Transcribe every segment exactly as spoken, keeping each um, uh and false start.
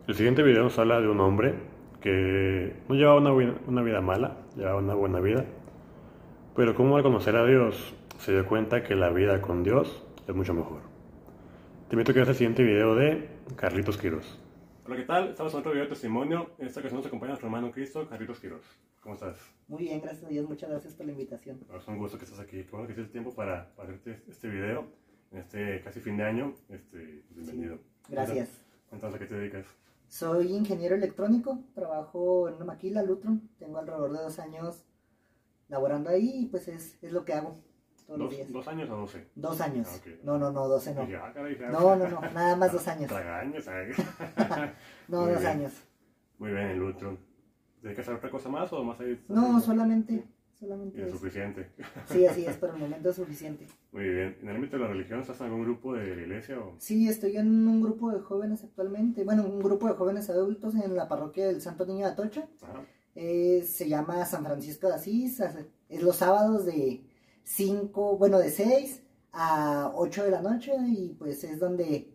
El siguiente video nos habla de un hombre que no llevaba una, buena- una vida mala, llevaba una buena vida, pero como al conocer a Dios se dio cuenta que la vida con Dios es mucho mejor. Te invito a que veas el siguiente video de Carlitos Quiroz. Hola, ¿qué tal? Estamos en otro video de testimonio. En esta ocasión nos acompaña nuestro hermano en Cristo, Carlitos Quiroz. ¿Cómo estás? Muy bien, gracias a Dios, muchas gracias por la invitación. Es un gusto que estés aquí. Qué bueno que hiciste tiempo para, para hacerte este video en este casi fin de año. Este, bienvenido. Sí, gracias. Cuéntanos a qué te dedicas. Soy ingeniero electrónico, trabajo en una maquila, Lutron. Tengo alrededor de dos años laborando ahí y pues es, es lo que hago todos los ¿Dos, días. ¿Dos años o doce? Dos años. Ah, ok. No, no, no, doce no. Dije, ah, caray, dije, ah, No, no, no, nada más dos años. Traga años, ¿sabes? No, Muy dos bien. años. Muy bien, el Lutron. ¿Tienes que hacer otra cosa más o más ahí? No, solamente, Y solamente es eso. suficiente. Sí, así es, por el momento es suficiente. Muy bien. ¿En el ámbito de la religión estás en algún grupo de la iglesia o...? Sí, estoy en un grupo de jóvenes actualmente, bueno, un grupo de jóvenes adultos en la parroquia del Santo Niño de Atocha. Ajá. Eh, se llama San Francisco de Asís, hace- es los sábados de cinco, bueno, de seis a ocho de la noche y pues es donde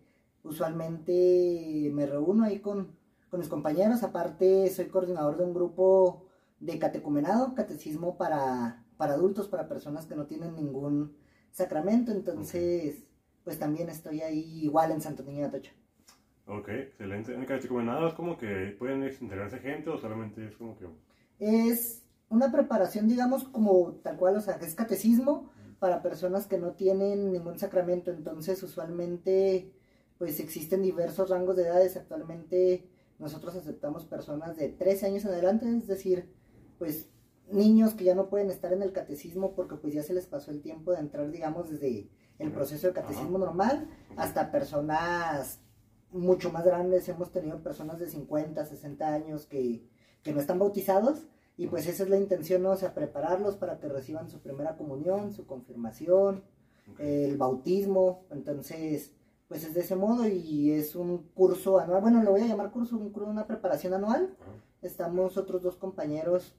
usualmente me reúno ahí con, con mis compañeros. Aparte soy coordinador de un grupo de catecumenado, catecismo para, para adultos, para personas que no tienen ningún sacramento, entonces pues también estoy ahí igual en Santo Niño de Atocha. Ok, excelente. En el catecumenado es como que pueden integrarse gente o solamente es como que... Es una preparación, digamos, como tal cual, o sea, es catecismo para personas que no tienen ningún sacramento. Entonces, usualmente, pues existen diversos rangos de edades. Actualmente, nosotros aceptamos personas de trece años en adelante, es decir, pues niños que ya no pueden estar en el catecismo porque pues ya se les pasó el tiempo de entrar, digamos, desde el proceso de catecismo Ajá. normal hasta personas mucho más grandes. Hemos tenido personas de cincuenta, sesenta años que que no están bautizados y pues esa es la intención, ¿no? O sea, prepararlos para que reciban su primera comunión, su confirmación, Okay. el bautismo. Entonces pues es de ese modo y es un curso anual, bueno, lo voy a llamar curso, un curso, una preparación anual. Ajá. Estamos otros dos compañeros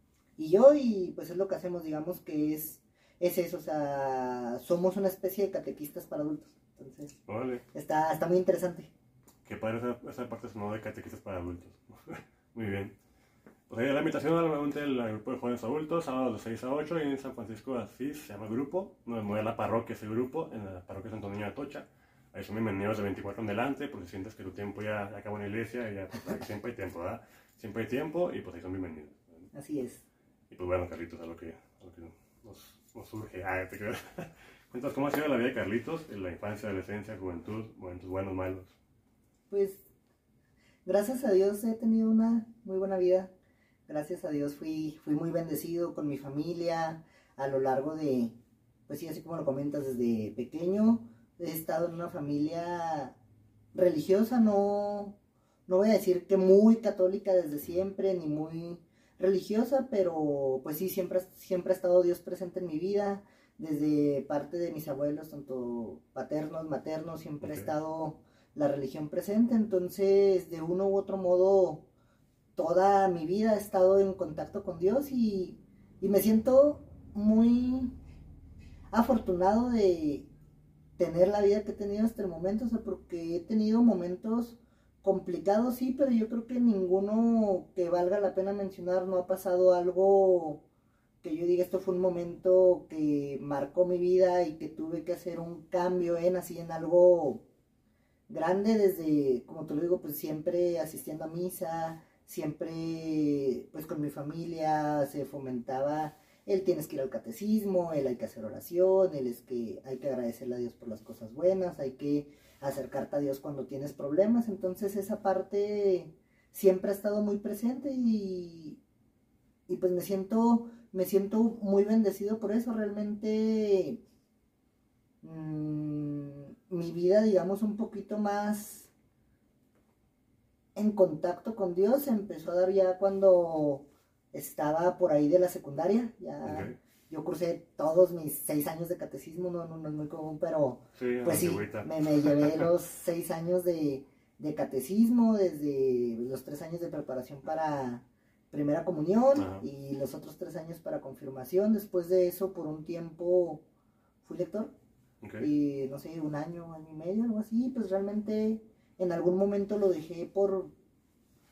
y yo y pues es lo que hacemos, digamos que es, es eso, o sea, somos una especie de catequistas para adultos. Entonces Órale. está, está muy interesante. Qué padre esa, esa parte sonora de catequistas para adultos. Muy bien. Pues ahí la invitación nuevamente al grupo de jóvenes adultos, sábados de seis a ocho, y en San Francisco de Asís, se llama el grupo, no, no es la parroquia ese grupo, en la parroquia Santo Niño de Atocha. Ahí son bienvenidos de veinticuatro en adelante, por si sientes que tu tiempo ya, ya acabó en la iglesia, y ya, pues, ahí siempre hay tiempo, ¿verdad? Siempre hay tiempo, y pues ahí son bienvenidos. Así es. Y pues bueno, Carlitos, a lo que, a lo que nos, nos surge. Ah, te creo. Cuéntanos, ¿cómo ha sido la vida de Carlitos en la infancia, adolescencia, juventud, momentos buenos, malos? Pues gracias a Dios he tenido una muy buena vida. Gracias a Dios fui, fui muy bendecido con mi familia a lo largo de, pues sí, así como lo comentas, desde pequeño he estado en una familia religiosa, no, no voy a decir que muy católica desde siempre, ni muy religiosa, pero pues sí, siempre, siempre ha estado Dios presente en mi vida, desde parte de mis abuelos, tanto paternos, maternos, siempre ha Ok. estado la religión presente. Entonces de uno u otro modo toda mi vida he estado en contacto con Dios y, y me siento muy afortunado de tener la vida que he tenido hasta el momento, o sea, porque he tenido momentos complicados, sí, pero yo creo que ninguno que valga la pena mencionar. No ha pasado algo que yo diga esto fue un momento que marcó mi vida y que tuve que hacer un cambio en así en algo grande. Desde, como te lo digo, pues siempre asistiendo a misa, siempre pues con mi familia se fomentaba el tienes que ir al catecismo, el hay que hacer oración, el es que hay que agradecerle a Dios por las cosas buenas, hay que acercarte a Dios cuando tienes problemas. Entonces esa parte siempre ha estado muy presente y, y pues me siento, me siento muy bendecido por eso. Realmente mmm, mi vida, digamos, un poquito más en contacto con Dios se empezó a dar ya cuando estaba por ahí de la secundaria. Ya Okay. yo cursé todos mis seis años de catecismo, no, no, no es muy común, pero Sí, pues sí, antigüita. me, me llevé los seis años de, de catecismo, desde los tres años de preparación para primera comunión. Ajá. Y los otros tres años para confirmación. Después de eso, por un tiempo fui lector. Okay. Y no sé, un año, año y medio, algo así. Pues realmente en algún momento lo dejé por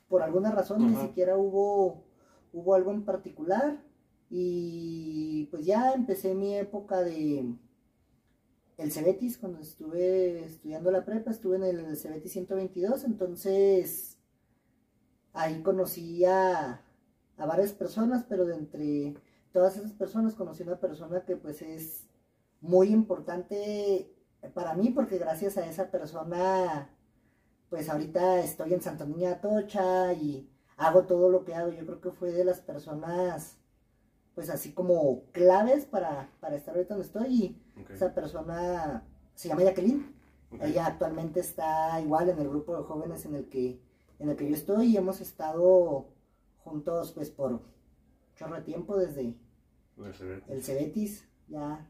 por alguna razón, ni Ajá. siquiera hubo, hubo algo en particular. Y pues ya empecé mi época de el Cebetis, cuando estuve estudiando la prepa, estuve en el Cebetis ciento veintidós, entonces ahí conocí a, a varias personas, pero de entre todas esas personas conocí una persona que pues es muy importante para mí, porque gracias a esa persona pues ahorita estoy en Santa Niña de Atocha y hago todo lo que hago. Yo creo que fue de las personas pues así como claves para, para estar ahorita donde estoy. Y Okay. esa persona se llama Jacqueline. Okay. Ella actualmente está igual en el grupo de jóvenes en el que, en el que yo estoy, y hemos estado juntos pues por un chorro de tiempo desde El Cebetis. el Cebetis, ya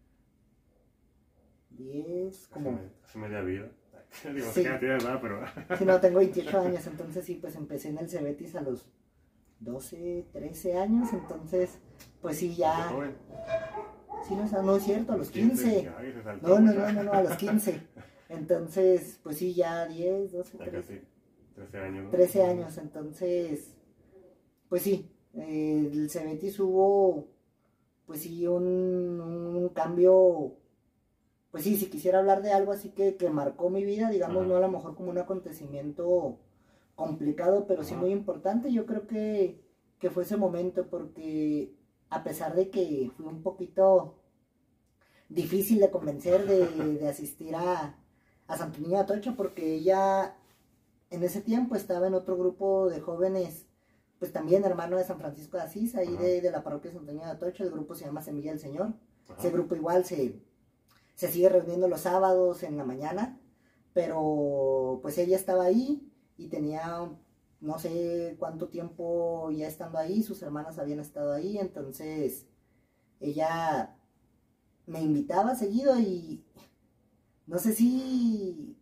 diez, como... Hace, hace media vida. Digo, Sí. que no tienes nada, pero... Sí, no, tengo veintiocho años, entonces sí, pues empecé en el Cebetis a los doce, trece años, entonces pues sí, Qué ya... joven. Sí, no, no es cierto, a los quince. Ay, se saltó No, no, mucho. no, no, no, a los quince. Entonces, pues sí, ya diez, doce, Ya trece, casi trece años, ¿no? trece años. Entonces, pues sí, eh, el Cebetis hubo, pues sí, un, un cambio. Pues sí, si quisiera hablar de algo así que, que marcó mi vida, digamos, Ajá. no a lo mejor como un acontecimiento complicado, pero sí Ajá. muy importante, yo creo que, que fue ese momento, porque a pesar de que fui un poquito difícil de convencer de, de asistir a, a Santa Niña de Atocha, porque ella en ese tiempo estaba en otro grupo de jóvenes, pues también hermano de San Francisco de Asís, ahí de, de la parroquia de Santa Niña de Atocha. El grupo se llama Semilla del Señor. Ajá. Ese grupo igual se, se sigue reuniendo los sábados en la mañana, pero pues ella estaba ahí y tenía no sé cuánto tiempo ya estando ahí, sus hermanas habían estado ahí, entonces ella me invitaba seguido, y no sé si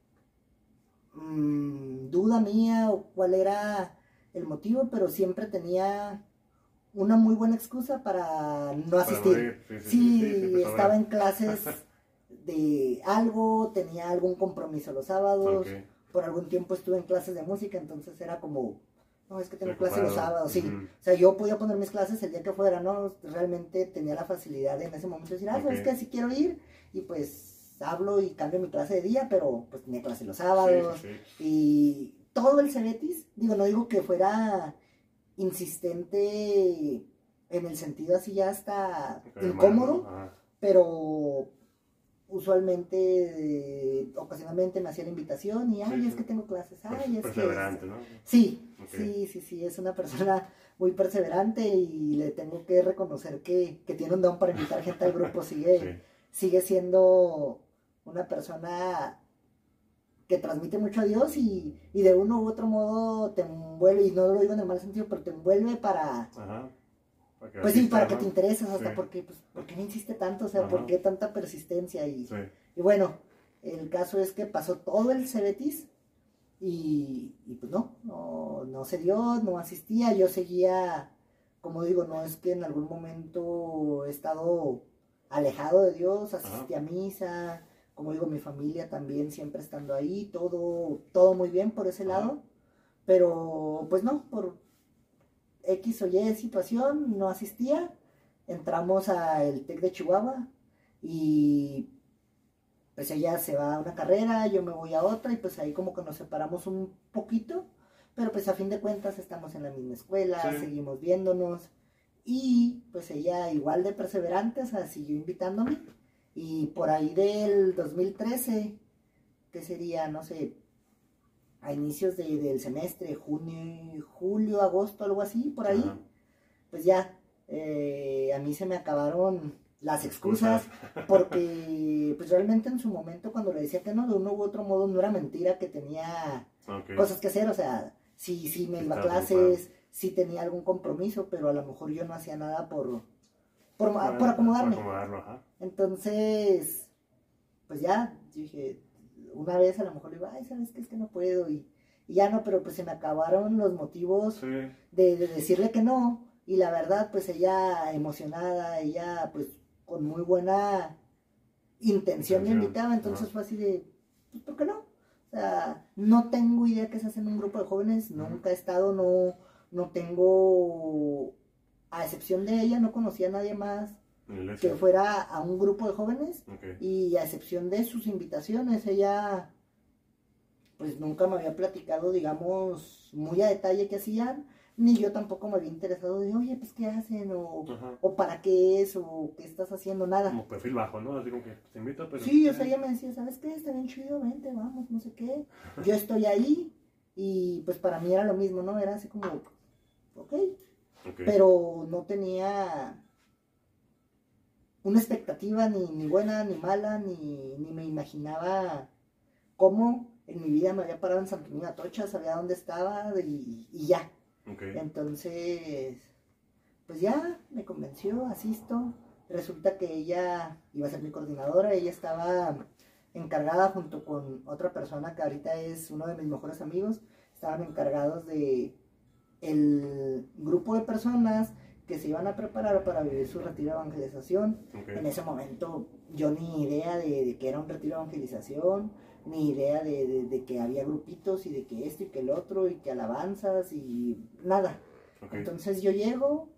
mmm, duda mía o cuál era el motivo, pero siempre tenía una muy buena excusa para no Para asistir. morir, sí, sí, Sí, sí, sí, siempre estaba sobra. en clases de algo, tenía algún compromiso los sábados, Ok. por algún tiempo estuve en clases de música, entonces era como, no, es que tengo Sí, clases los ocupado. sábados, sí. Ujú. O sea, yo podía poner mis clases el día que fuera, ¿no? Realmente tenía la facilidad de en ese momento decir, ah, ¿sabes Ok. qué? Sí quiero ir, y pues hablo y cambio mi clase de día, pero pues tenía clase los sábados, Sí, sí, sí. y todo el Cebetis, digo, no digo que fuera insistente en el sentido así ya hasta Ok, incómodo, hermano. Ajá. pero usualmente, eh, ocasionalmente me hacía la invitación y, ay, Sí, es sí. que tengo clases, ay, Perse- es que... Perseverante, ¿no? Sí, Ok. sí, sí, sí, es una persona muy perseverante, y le tengo que reconocer que, que tiene un don para invitar gente al grupo. Sigue, Sí. sigue siendo una persona que transmite mucho a Dios, y, y de uno u otro modo te envuelve, y no lo digo en el mal sentido, pero te envuelve para... Ajá. Para que Pues sí, asista, para que ¿no? te intereses, hasta Sí. porque, pues, ¿por qué me insiste tanto? O sea, Ajá. ¿por qué tanta persistencia? Y, Sí. y bueno, el caso es que pasó todo el Cebetis, y, y pues no, no, no se dio, no asistía, yo seguía, como digo, no es que en algún momento he estado alejado de Dios, asistí a misa, como digo, mi familia también siempre estando ahí, todo, todo muy bien por ese Ajá. lado, pero pues no, por X o Y situación no asistía. Entramos al TEC de Chihuahua, y pues ella se va a una carrera, yo me voy a otra, y pues ahí como que nos separamos un poquito, pero pues a fin de cuentas estamos en la misma escuela, Sí. seguimos viéndonos, y pues ella igual de perseverante, o sea, siguió invitándome, y por ahí del dos mil trece, que sería, no sé, a inicios de, del semestre, junio, julio, agosto, algo así, por ahí, Ajá. pues ya, eh, a mí se me acabaron las excusas, Excusas. porque pues realmente en su momento cuando le decía que no, de uno u otro modo no era mentira que tenía Ok. cosas que hacer, o sea, sí, sí me Sí, iba a estabas clases, sí tenía algún compromiso, pero a lo mejor yo no hacía nada por, por, Bueno, por acomodarme. Por acomodarlo, ajá. Entonces, pues ya, dije, una vez a lo mejor le digo, ay, ¿sabes qué? Es que no puedo, y, y ya no, pero pues se me acabaron los motivos Sí. de, de decirle que no, y la verdad, pues ella emocionada, ella pues con muy buena intención me Intención, invitaba, entonces ajá. fue así de, pues ¿por qué no? O sea, no tengo idea qué se hace en un grupo de jóvenes, uh-huh. Nunca he estado, no, no tengo, a excepción de ella, no conocía a nadie más que fuera a un grupo de jóvenes, okay. Y a excepción de sus invitaciones, ella pues nunca me había platicado, digamos, muy a detalle qué hacían, ni yo tampoco me había interesado de, oye, pues qué hacen, o, uh-huh. O para qué es, o qué estás haciendo, nada. Como perfil bajo, ¿no? Así como que te invito, pero... Sí, o sea, ella me decía, ¿sabes qué? Está bien chido, vente, vamos, no sé qué. Yo estoy ahí, y pues para mí era lo mismo, ¿no? Era así como, ok. Okay. Pero no tenía una expectativa ni, ni buena, ni mala, ni, ni me imaginaba cómo en mi vida me había parado en Santo Domingo Atocha, sabía dónde estaba y, y ya. Okay. Entonces, pues ya me convenció, asisto. Resulta que ella iba a ser mi coordinadora, ella estaba encargada junto con otra persona que ahorita es uno de mis mejores amigos, estaban encargados de el grupo de personas que se iban a preparar para vivir su retiro de evangelización. Okay. En ese momento yo ni idea de, de que era un retiro de evangelización, ni idea de, de, de que había grupitos y de que esto y que el otro y que alabanzas y nada. Okay. Entonces yo llego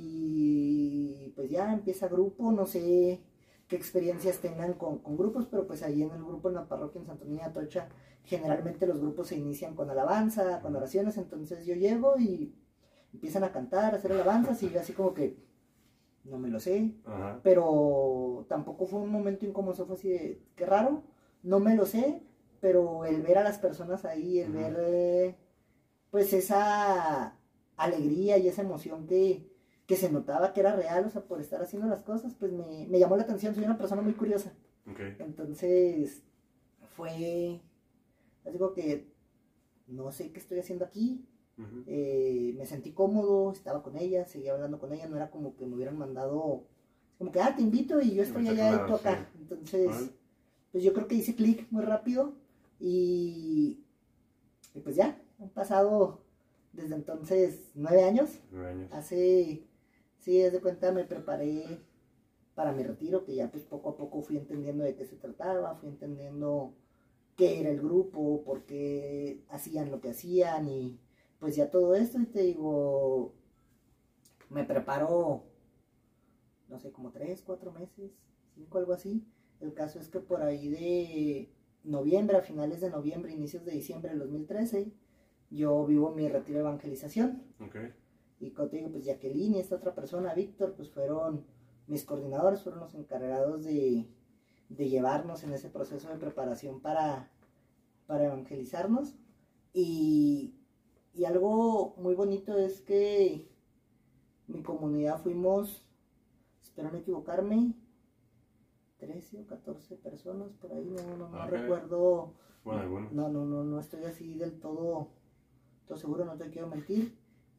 y pues ya empieza grupo, no sé qué experiencias tengan con, con grupos, pero pues ahí en el grupo en la parroquia en Santo Domingo Atocha generalmente los grupos se inician con alabanza, con oraciones, entonces yo llego y empiezan a cantar, a hacer alabanzas y yo así como que no me lo sé, ajá. Pero tampoco fue un momento incómodo, fue así de, qué raro, no me lo sé, pero el ver a las personas ahí, el ajá. Ver eh, pues esa alegría y esa emoción que, que se notaba que era real, o sea, por estar haciendo las cosas, pues me, me llamó la atención, soy una persona muy curiosa. Okay. Entonces fue, así como que no sé qué estoy haciendo aquí. Uh-huh. Eh, me sentí cómodo, estaba con ella, seguía hablando con ella, no era como que me hubieran mandado, como que, ah, te invito y yo estoy allá y tú acá. Sí. Entonces, bueno. Pues yo creo que hice clic muy rápido y, y pues ya, han pasado desde entonces nueve años. Nueve años. Hace, sí, desde cuenta me preparé para mi retiro, que ya pues poco a poco fui entendiendo de qué se trataba, fui entendiendo qué era el grupo, por qué hacían lo que hacían y pues ya todo esto, y te digo, me preparo, no sé, como tres, cuatro meses, cinco, algo así. El caso es que por ahí de noviembre, a finales de noviembre, inicios de diciembre del dos mil trece, yo vivo mi retiro de evangelización. Okay. Y como te digo, pues Jacqueline y esta otra persona, Víctor, pues fueron mis coordinadores, fueron los encargados de, de llevarnos en ese proceso de preparación para, para evangelizarnos. Y... Y algo muy bonito es que mi comunidad fuimos, espero no equivocarme, trece o catorce personas por ahí, no, no, no okay. recuerdo, bueno, bueno. no, no, no, no estoy así del todo, todo seguro, no te quiero mentir.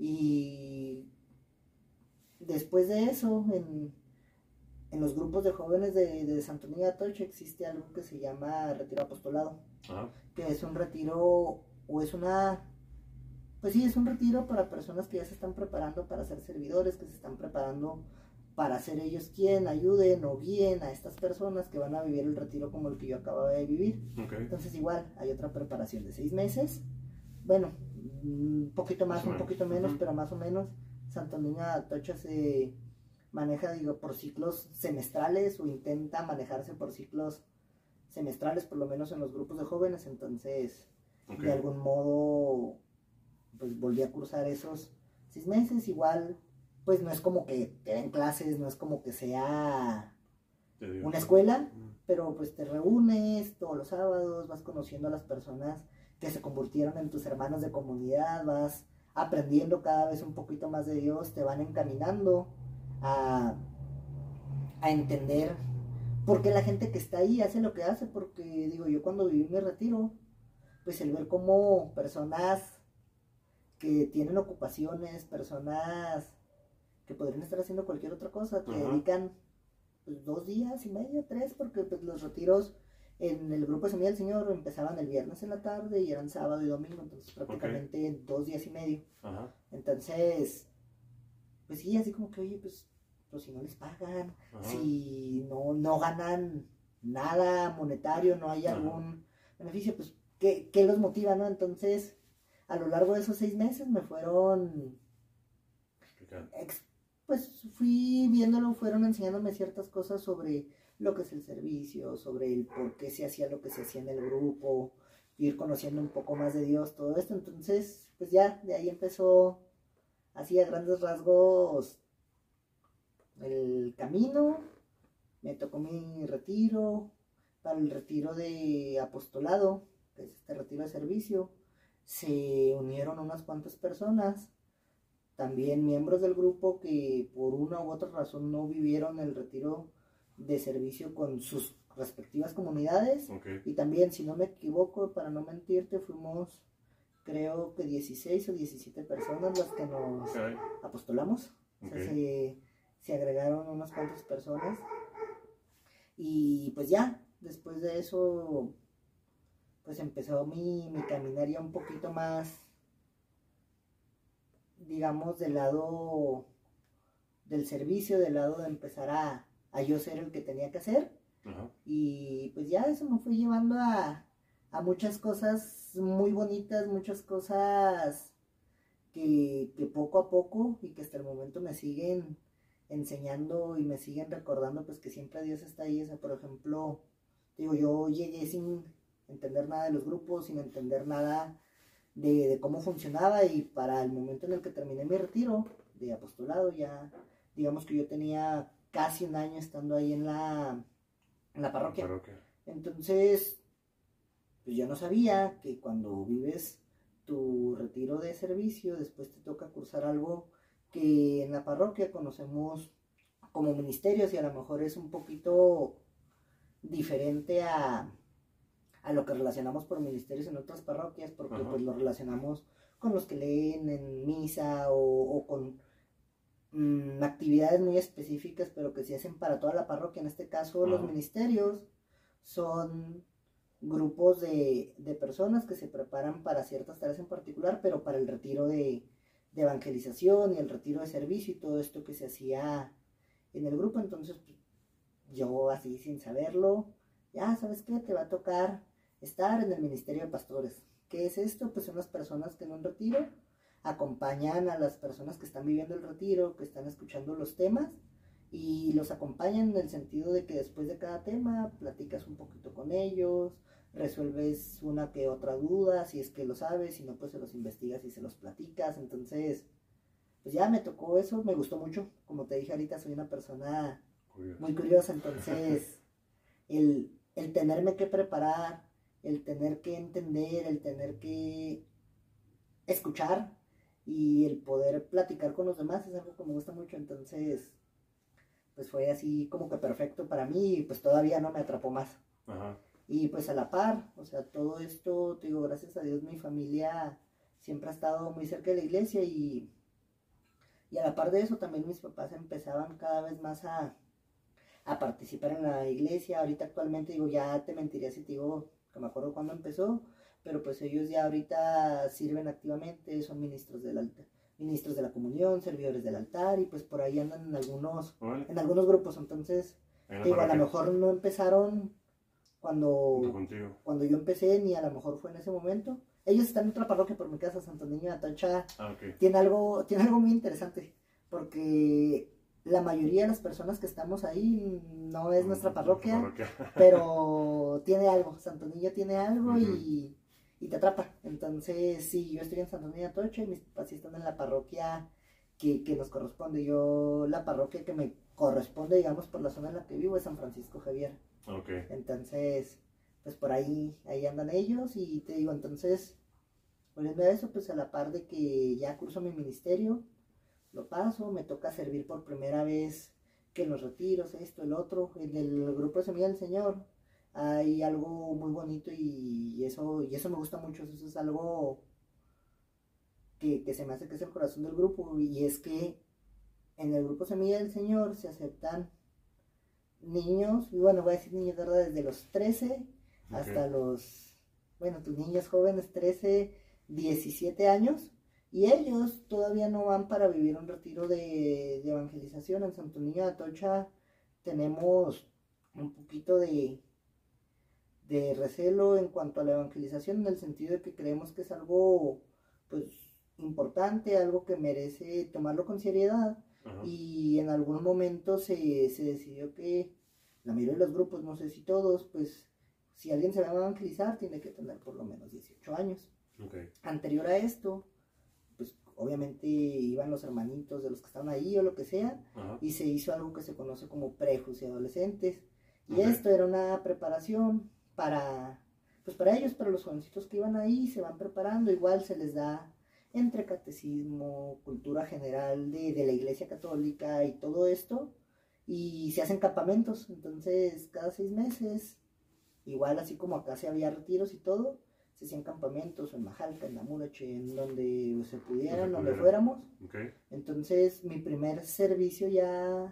Y después de eso, en, en los grupos de jóvenes de, de Santo Domingo Atocha existe algo que se llama retiro apostolado, uh-huh. Que es un retiro o es una... Pues sí, es un retiro para personas que ya se están preparando para ser servidores, que se están preparando para ser ellos quien ayuden o guíen a estas personas que van a vivir el retiro como el que yo acababa de vivir. Okay. Entonces igual hay otra preparación de seis meses, bueno, un poquito más, un poquito menos, uh-huh. Pero más o menos. Santo Domingo Atocha se maneja, digo, por ciclos semestrales o intenta manejarse por ciclos semestrales, por lo menos en los grupos de jóvenes, entonces okay. De algún modo... pues volví a cursar esos seis meses, igual, pues no es como que te den clases, no es como que sea una escuela, pero pues te reúnes todos los sábados, vas conociendo a las personas que se convirtieron en tus hermanos de comunidad, vas aprendiendo cada vez un poquito más de Dios, te van encaminando a, a entender por qué la gente que está ahí hace lo que hace, porque digo, yo cuando viví mi retiro, pues el ver cómo personas que tienen ocupaciones, personas que podrían estar haciendo cualquier otra cosa, que uh-huh. dedican pues, dos días y medio, tres, porque pues, los retiros en el grupo de Semilla del Señor empezaban el viernes en la tarde y eran sábado y domingo, entonces prácticamente okay. Dos días y medio. Uh-huh. Entonces, pues sí, así como que, oye, pues, pues si no les pagan, uh-huh. Si no, no ganan nada monetario, no hay uh-huh. algún beneficio, pues qué, qué los motiva, ¿no? Entonces, a lo largo de esos seis meses me fueron, ex, pues fui viéndolo, fueron enseñándome ciertas cosas sobre lo que es el servicio, sobre el por qué se hacía lo que se hacía en el grupo, ir conociendo un poco más de Dios, todo esto. Entonces, pues ya, de ahí empezó, así a grandes rasgos, el camino. Me tocó mi retiro. Para el retiro de apostolado, que es este retiro de servicio, se unieron unas cuantas personas, también miembros del grupo que por una u otra razón no vivieron el retiro de servicio con sus respectivas comunidades. Okay. Y también, si no me equivoco, para no mentirte, fuimos creo que dieciséis o diecisiete personas las que nos okay. apostolamos. Okay. O sea, se, se agregaron unas cuantas personas. Y pues ya, después de eso, pues empezó mi, mi caminar ya un poquito más, digamos, del lado del servicio, del lado de empezar a, a yo ser el que tenía que hacer. Uh-huh. Y pues ya eso me fue llevando a, a muchas cosas muy bonitas, muchas cosas que, que poco a poco y que hasta el momento me siguen enseñando y me siguen recordando pues que siempre Dios está ahí. O sea, por ejemplo, digo, yo llegué sin entender nada de los grupos, sin entender nada de, de cómo funcionaba, y para el momento en el que terminé mi retiro de apostolado, ya digamos que yo tenía casi un año estando ahí en la, en la parroquia. La parroquia. Entonces, pues yo no sabía que cuando vives tu retiro de servicio, después te toca cursar algo que en la parroquia conocemos como ministerios, y a lo mejor es un poquito diferente a, a lo que relacionamos por ministerios en otras parroquias, porque uh-huh. pues lo relacionamos con los que leen en misa o, o con mmm, actividades muy específicas, pero que se hacen para toda la parroquia. En este caso, uh-huh. los ministerios son grupos de, de personas que se preparan para ciertas tareas en particular, pero para el retiro de de evangelización y el retiro de servicio y todo esto que se hacía en el grupo. Entonces, pues, yo así sin saberlo, ya sabes qué, te va a tocar estar en el ministerio de pastores. ¿Qué es esto? Pues son las personas que en un retiro acompañan a las personas que están viviendo el retiro, que están escuchando los temas, y los acompañan en el sentido de que después de cada tema platicas un poquito con ellos, resuelves una que otra duda, si es que lo sabes, si no, pues se los investigas y se los platicas. Entonces, pues ya me tocó eso, me gustó mucho. Como te dije ahorita, soy una persona curiosa. Muy curiosa, entonces el, el tenerme que preparar, el tener que entender, el tener que escuchar y el poder platicar con los demás es algo que me gusta mucho. Entonces, pues fue así como que perfecto para mí, y pues todavía no me atrapó más. Ajá. Y pues a la par, o sea, todo esto, te digo, gracias a Dios mi familia siempre ha estado muy cerca de la iglesia, y, y a la par de eso también mis papás empezaban cada vez más a, a participar en la iglesia. Ahorita actualmente, digo, ya te mentiría si te digo que me acuerdo cuándo empezó, pero pues ellos ya ahorita sirven activamente, son ministros del altar, ministros de la comunión, servidores del altar, y pues por ahí andan en algunos, bueno. en algunos grupos. Entonces, digo, a lo mejor no empezaron cuando, cuando yo empecé, ni a lo mejor fue en ese momento. Ellos están en otra parroquia por mi casa, Santo Niño de Atocha. Ah, okay. tiene, algo, tiene algo muy interesante, porque la mayoría de las personas que estamos ahí no es nuestra parroquia, parroquia. pero tiene algo, Santo Niño tiene algo uh-huh. y, y te atrapa. Entonces, sí, yo estoy en Santo Niño de Atocha y mis papás están en la parroquia que, que nos corresponde. Yo, la parroquia que me corresponde, digamos, por la zona en la que vivo, es San Francisco Javier. Okay. Entonces, pues por ahí, ahí andan ellos, y te digo, entonces, volviendo a eso, pues a la par de que ya curso mi ministerio, lo paso, me toca servir por primera vez que en los retiros, esto, el otro, en el grupo de Semilla del Señor, hay algo muy bonito, y, y eso, y eso me gusta mucho. Eso es algo que, que se me hace que es el corazón del grupo, y es que en el grupo Semilla del Señor se aceptan niños, y bueno, voy a decir niños, ¿verdad? Desde los trece okay. hasta los, bueno, tus niños jóvenes, trece, diecisiete años, y ellos todavía no van para vivir un retiro de, de evangelización. En Santo Niño de Atocha tenemos un poquito de, de recelo en cuanto a la evangelización, en el sentido de que creemos que es algo pues importante, algo que merece tomarlo con seriedad. Ajá. Y en algún momento se, se decidió que la mayoría de los grupos, no sé si todos, pues si alguien se va a evangelizar tiene que tener por lo menos dieciocho años. Okay. Anterior a esto, pues obviamente iban los hermanitos de los que estaban ahí o lo que sea. Ajá. Y se hizo algo que se conoce como prejus y adolescentes. Y okay. Esto era una preparación para, pues para ellos, para los jovencitos que iban ahí, se van preparando, igual se les da entre catecismo, cultura general de, de la Iglesia Católica y todo esto, y se hacen campamentos. Entonces cada seis meses, igual así como acá se había retiros y todo, se hacían campamentos en Majalca, en Namureche, en donde se pudieran, donde fuéramos. Okay. Entonces mi primer servicio ya,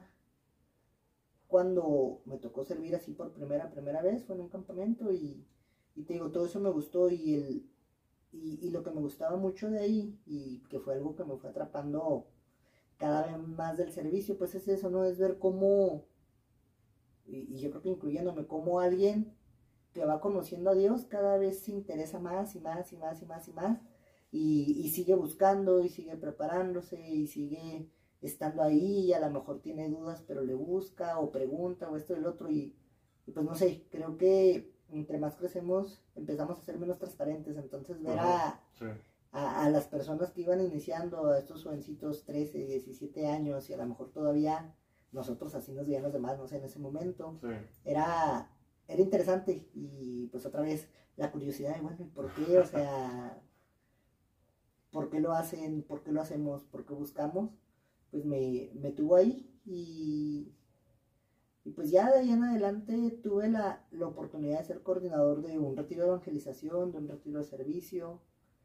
cuando me tocó servir así por primera, primera vez, fue en un campamento, y, y te digo, todo eso me gustó, y el Y, y lo que me gustaba mucho de ahí, y que fue algo que me fue atrapando cada vez más del servicio, pues es eso, ¿no? Es ver cómo, y, y yo creo que incluyéndome, cómo alguien que va conociendo a Dios cada vez se interesa más y más y más y más y más, y, y sigue buscando, y sigue preparándose, y sigue estando ahí, y a lo mejor tiene dudas, pero le busca, o pregunta, o esto y el otro, y, y pues no sé, creo que entre más crecemos, empezamos a ser menos transparentes. Entonces ver a, sí. a, a las personas que iban iniciando, a estos jovencitos trece, diecisiete años, y a lo mejor todavía nosotros así nos veían los demás, no sé, en ese momento, sí. era, era interesante. Y pues otra vez la curiosidad de, bueno, ¿y por qué? O sea, ¿por qué lo hacen? ¿Por qué lo hacemos? ¿Por qué buscamos? Pues me, me tuvo ahí, y... Y pues ya de ahí en adelante tuve la, la oportunidad de ser coordinador de un retiro de evangelización, de un retiro de servicio.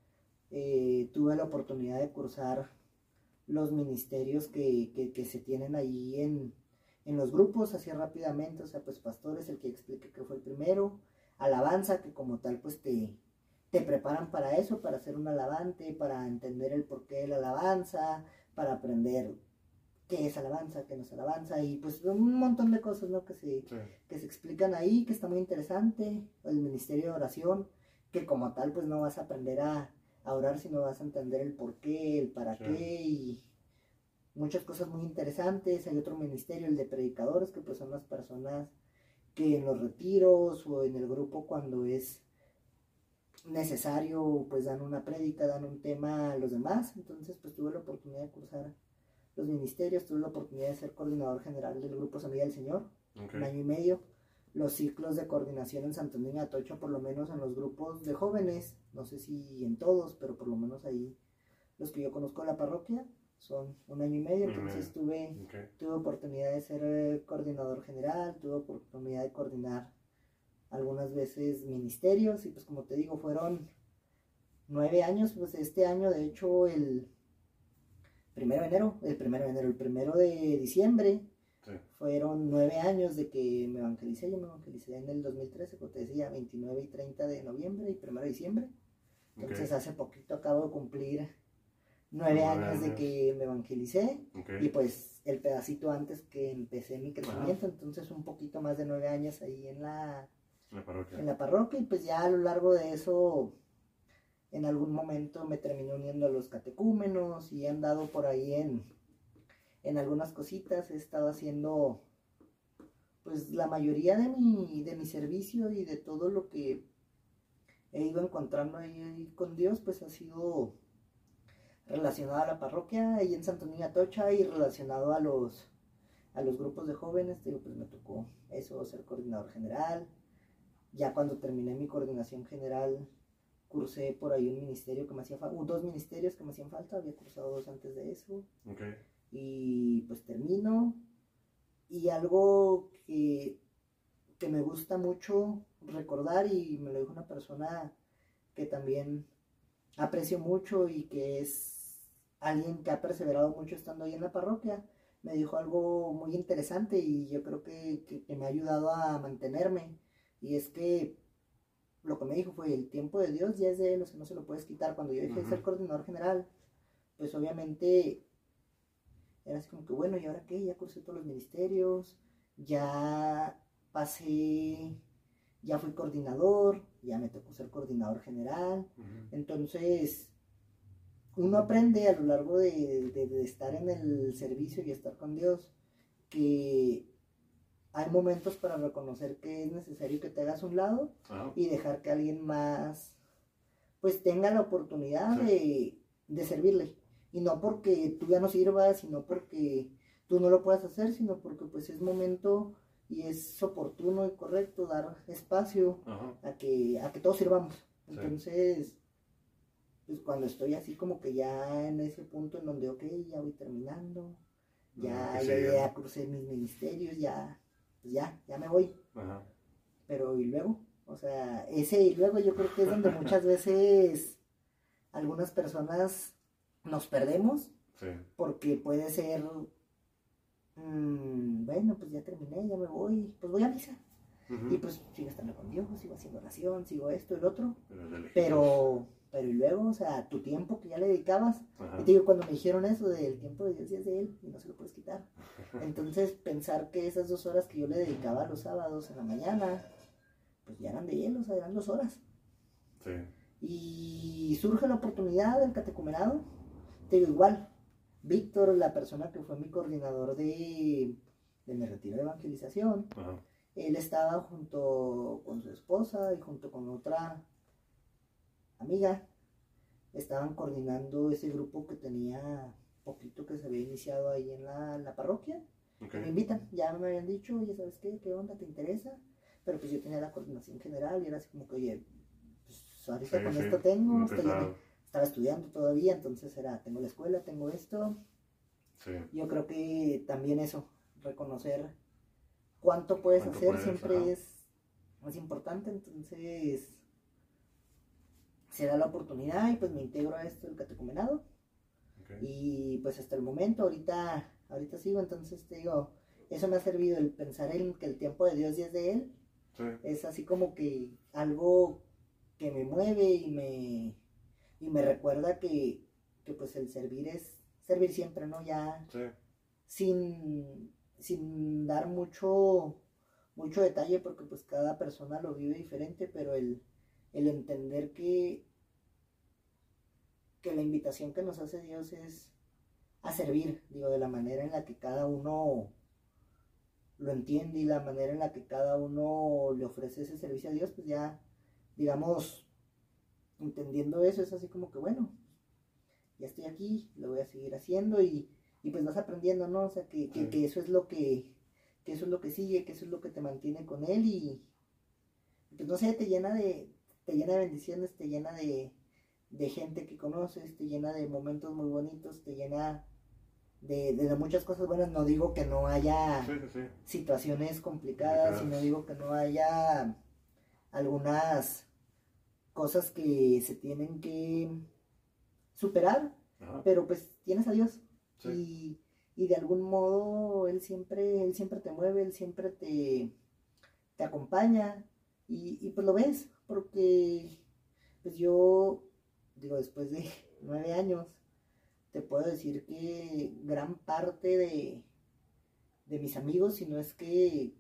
Eh, tuve la oportunidad de cursar los ministerios que, que, que se tienen ahí en, en los grupos, así rápidamente. O sea, pues pastores, el que expliqué que fue el primero. Alabanza, que como tal pues te, te preparan para eso, para ser un alabante, para entender el porqué de la alabanza, para aprender qué es alabanza, qué no es alabanza, y pues un montón de cosas, ¿no? Que se, sí. que se explican ahí, que está muy interesante. El ministerio de oración, que como tal pues no vas a aprender a, a orar, sino vas a entender el por qué, el para sí. qué, y muchas cosas muy interesantes. Hay otro ministerio, el de predicadores, que pues son las personas que en los retiros o en el grupo, cuando es necesario, pues dan una prédica, dan un tema a los demás. Entonces pues tuve la oportunidad de cursar los ministerios, tuve la oportunidad de ser coordinador general del grupo Semilla del Señor, okay. un año y medio. Los ciclos de coordinación en Santo Niño Atocha, por lo menos en los grupos de jóvenes, no sé si en todos, pero por lo menos ahí los que yo conozco de la parroquia son un año y medio. Entonces tuve, okay. tuve oportunidad de ser coordinador general, tuve oportunidad de coordinar algunas veces ministerios, y pues como te digo, fueron nueve años. Pues este año, de hecho, el primero de enero, el primero de enero, el primero de diciembre, sí. fueron nueve años de que me evangelicé. Yo me evangelicé en el dos mil trece, como te decía, veintinueve y treinta de noviembre y primero de diciembre. Entonces okay. hace poquito acabo de cumplir nueve años, años de que me evangelicé, okay. y pues el pedacito antes que empecé mi crecimiento. Ajá. Entonces un poquito más de nueve años ahí en la, la parroquia. en la parroquia, y pues ya a lo largo de eso, en algún momento me terminé uniendo a los catecúmenos, y he andado por ahí en, en algunas cositas. He estado haciendo pues la mayoría de mi, de mi servicio, y de todo lo que he ido encontrando ahí con Dios, pues ha sido relacionado a la parroquia ahí en Santo Niño Atocha, y relacionado a los, a los grupos de jóvenes. Digo, pues me tocó eso, ser coordinador general. Ya cuando terminé mi coordinación general, cursé por ahí un ministerio que me hacía falta, dos ministerios que me hacían falta, había cursado dos antes de eso. Okay. Y pues termino, y algo que, que me gusta mucho recordar, y me lo dijo una persona que también aprecio mucho, y que es alguien que ha perseverado mucho estando ahí en la parroquia, me dijo algo muy interesante, y yo creo que, que, que me ha ayudado a mantenerme. Y es que lo que me dijo fue: el tiempo de Dios ya es de él, o sea, no se lo puedes quitar. Cuando yo dejé uh-huh. de ser coordinador general, pues obviamente era así como que, bueno, ¿y ahora qué? Ya cursé todos los ministerios, ya pasé ya fui coordinador, ya me tocó ser coordinador general, uh-huh. Entonces uno aprende a lo largo de, de, de estar en el servicio y estar con Dios, que hay momentos para reconocer que es necesario que te hagas a un lado uh-huh. y dejar que alguien más pues tenga la oportunidad sí. de, de servirle, y no porque tú ya no sirvas, sino porque tú no lo puedas hacer, sino porque pues es momento y es oportuno y correcto dar espacio uh-huh. a que a que todos sirvamos. Entonces sí. pues cuando estoy así como que ya en ese punto en donde ok, ya voy terminando, ya, uh-huh. ya, ya crucé mis ministerios, ya pues ya, ya me voy uh-huh. pero y luego, o sea, ese y luego yo creo que es donde muchas veces algunas personas nos perdemos sí. porque puede ser mmm, bueno, pues ya terminé, ya me voy, pues voy a misa uh-huh. y pues sigo estando con Dios, sigo haciendo oración, sigo esto, el otro, pero pero, pero y luego, o sea, tu tiempo que ya le dedicabas, uh-huh. y te digo, cuando me dijeron eso del tiempo de Dios y es de Él y no se lo puedes quitar, entonces pensar que esas dos horas que yo le dedicaba los sábados en la mañana pues ya eran de Él, o sea, eran dos horas sí. y surge la oportunidad del catecumenado, te digo, igual Víctor, la persona que fue mi coordinador de, de mi retiro de evangelización, uh-huh. él estaba junto con su esposa y junto con otra amiga, estaban coordinando ese grupo que tenía poquito que se había iniciado ahí en la, en la parroquia. Okay. Me invitan, ya me habían dicho, oye, ¿sabes qué? ¿Qué onda? ¿Te interesa? Pero pues yo tenía la coordinación general y era así como que, oye, pues ahorita sí, con sí. esto tengo, estoy en, estaba estudiando todavía, entonces era, tengo la escuela, tengo esto. Sí. Yo creo que también eso, reconocer cuánto puedes ¿Cuánto hacer puedes? siempre Ajá. es más importante, entonces se da la oportunidad y pues me integro a esto del catecumenado. Okay. Y pues hasta el momento, ahorita, ahorita sigo, entonces te digo, eso me ha servido el pensar en que el tiempo de Dios y es de Él. Sí. Es así como que algo que me mueve y me, y me recuerda que, que pues el servir es servir siempre, ¿no? Ya sí. sin, sin dar mucho, mucho detalle, porque pues cada persona lo vive diferente, pero el, el entender que, que la invitación que nos hace Dios es a servir, digo, de la manera en la que cada uno lo entiende y la manera en la que cada uno le ofrece ese servicio a Dios, pues ya, digamos, entendiendo eso, es así como que, bueno, ya estoy aquí, lo voy a seguir haciendo y, y pues vas aprendiendo, ¿no? O sea, que, que, sí. que eso es lo que, que eso es lo que sigue, que eso es lo que te mantiene con Él y, pues no sé, te llena de, te llena de bendiciones, te llena de, de gente que conoces, te llena de momentos muy bonitos, te llena de, de muchas cosas buenas. No digo que no haya sí, sí, sí. situaciones complicadas, sino digo que no haya algunas cosas que se tienen que superar, ajá. pero pues tienes a Dios sí. y, y de algún modo Él siempre, Él siempre te mueve, Él siempre te, te acompaña y, y pues lo ves, porque pues yo digo, después de nueve años te puedo decir que gran parte de, de mis amigos, si no es que,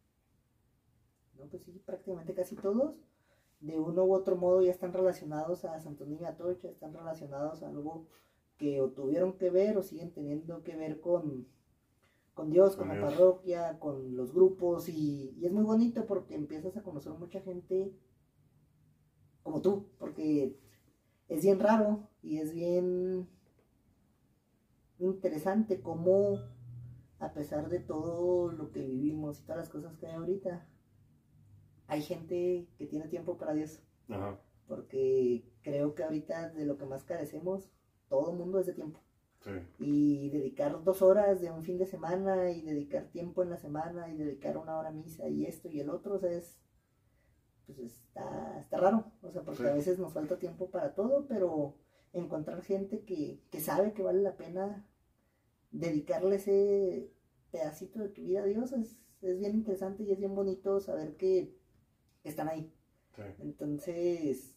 no, pues sí, prácticamente casi todos, de uno u otro modo ya están relacionados a Santo Niño Atocha, están relacionados a algo que o tuvieron que ver o siguen teniendo que ver con, con Dios, con, con la Dios. parroquia, con los grupos, y, y es muy bonito porque empiezas a conocer mucha gente como tú, porque es bien raro y es bien interesante cómo, a pesar de todo lo que vivimos y todas las cosas que hay ahorita, hay gente que tiene tiempo para Dios. Ajá. Porque creo que ahorita de lo que más carecemos, todo el mundo es de tiempo. Sí. Y dedicar dos horas de un fin de semana y dedicar tiempo en la semana y dedicar una hora a misa y esto y el otro, o sea, es, pues está, está raro. O sea, porque sí. a veces nos falta tiempo para todo, pero encontrar gente que, que sabe que vale la pena dedicarle ese pedacito de tu vida a Dios es, es bien interesante y es bien bonito saber que están ahí. Sí. Entonces,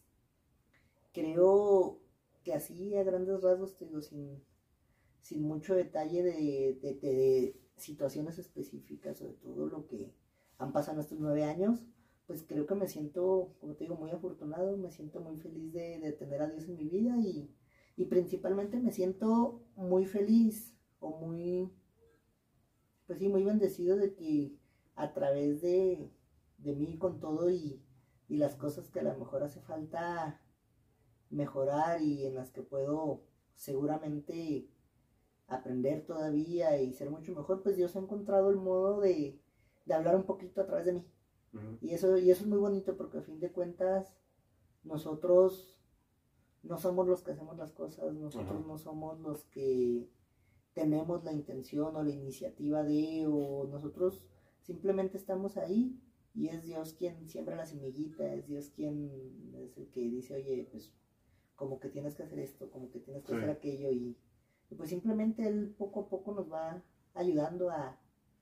creo que así a grandes rasgos, te digo, sin, sin mucho detalle de, de, de situaciones específicas o de todo lo que han pasado en estos nueve años, pues creo que me siento, como te digo, muy afortunado, me siento muy feliz de, de tener a Dios en mi vida y, y principalmente me siento muy feliz o muy, pues sí, muy bendecido de que a través de, de mí con todo y, y las cosas que a lo mejor hace falta mejorar y en las que puedo seguramente aprender todavía y ser mucho mejor, pues Dios ha encontrado el modo de, de hablar un poquito a través de mí. Uh-huh. Y eso, y eso es muy bonito porque a fin de cuentas nosotros no somos los que hacemos las cosas, nosotros uh-huh. no somos los que tenemos la intención o la iniciativa de, o nosotros simplemente estamos ahí y es Dios quien siembra la semillita, es Dios quien es el que dice, oye, pues como que tienes que hacer esto, como que tienes que sí. hacer aquello y, y pues simplemente Él poco a poco nos va ayudando a,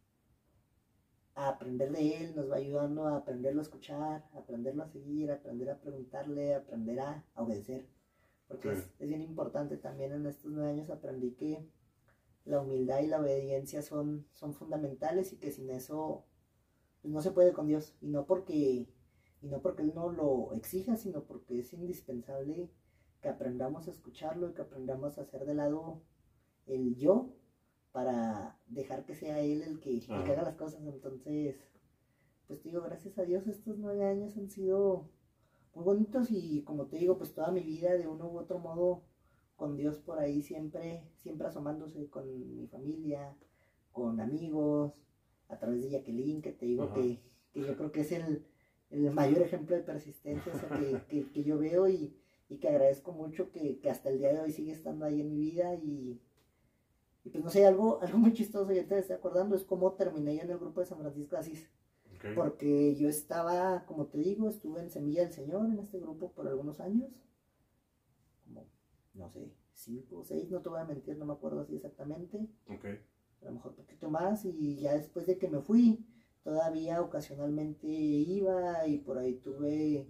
a aprender de Él, nos va ayudando a aprenderlo a escuchar, a aprenderlo a seguir, a aprender a preguntarle, a aprender a, a obedecer, porque sí. es, es bien importante también en estos nueve años aprendí que la humildad y la obediencia son, son fundamentales y que sin eso pues no se puede con Dios y no porque y no porque Él no lo exija, sino porque es indispensable que aprendamos a escucharlo y que aprendamos a hacer de lado el yo para dejar que sea Él el que, el que haga las cosas. Entonces, pues te digo, gracias a Dios estos nueve años han sido muy bonitos y como te digo, pues toda mi vida de uno u otro modo con Dios por ahí siempre, siempre asomándose con mi familia, con amigos, a través de Jacqueline, que te digo que, que yo creo que es el, el mayor ejemplo de persistencia o sea, que, que, que yo veo y, y que agradezco mucho que, que hasta el día de hoy sigue estando ahí en mi vida y, y pues no sé, algo, algo muy chistoso, ya te estoy acordando, es cómo terminé yo en el grupo de San Francisco de Asís. Okay. Porque yo estaba, como te digo, estuve en Semilla del Señor en este grupo por algunos años, como no sé, cinco o seis, no te voy a mentir, no me acuerdo así exactamente. Okay. A lo mejor un poquito más y ya después de que me fui, todavía ocasionalmente iba y por ahí tuve,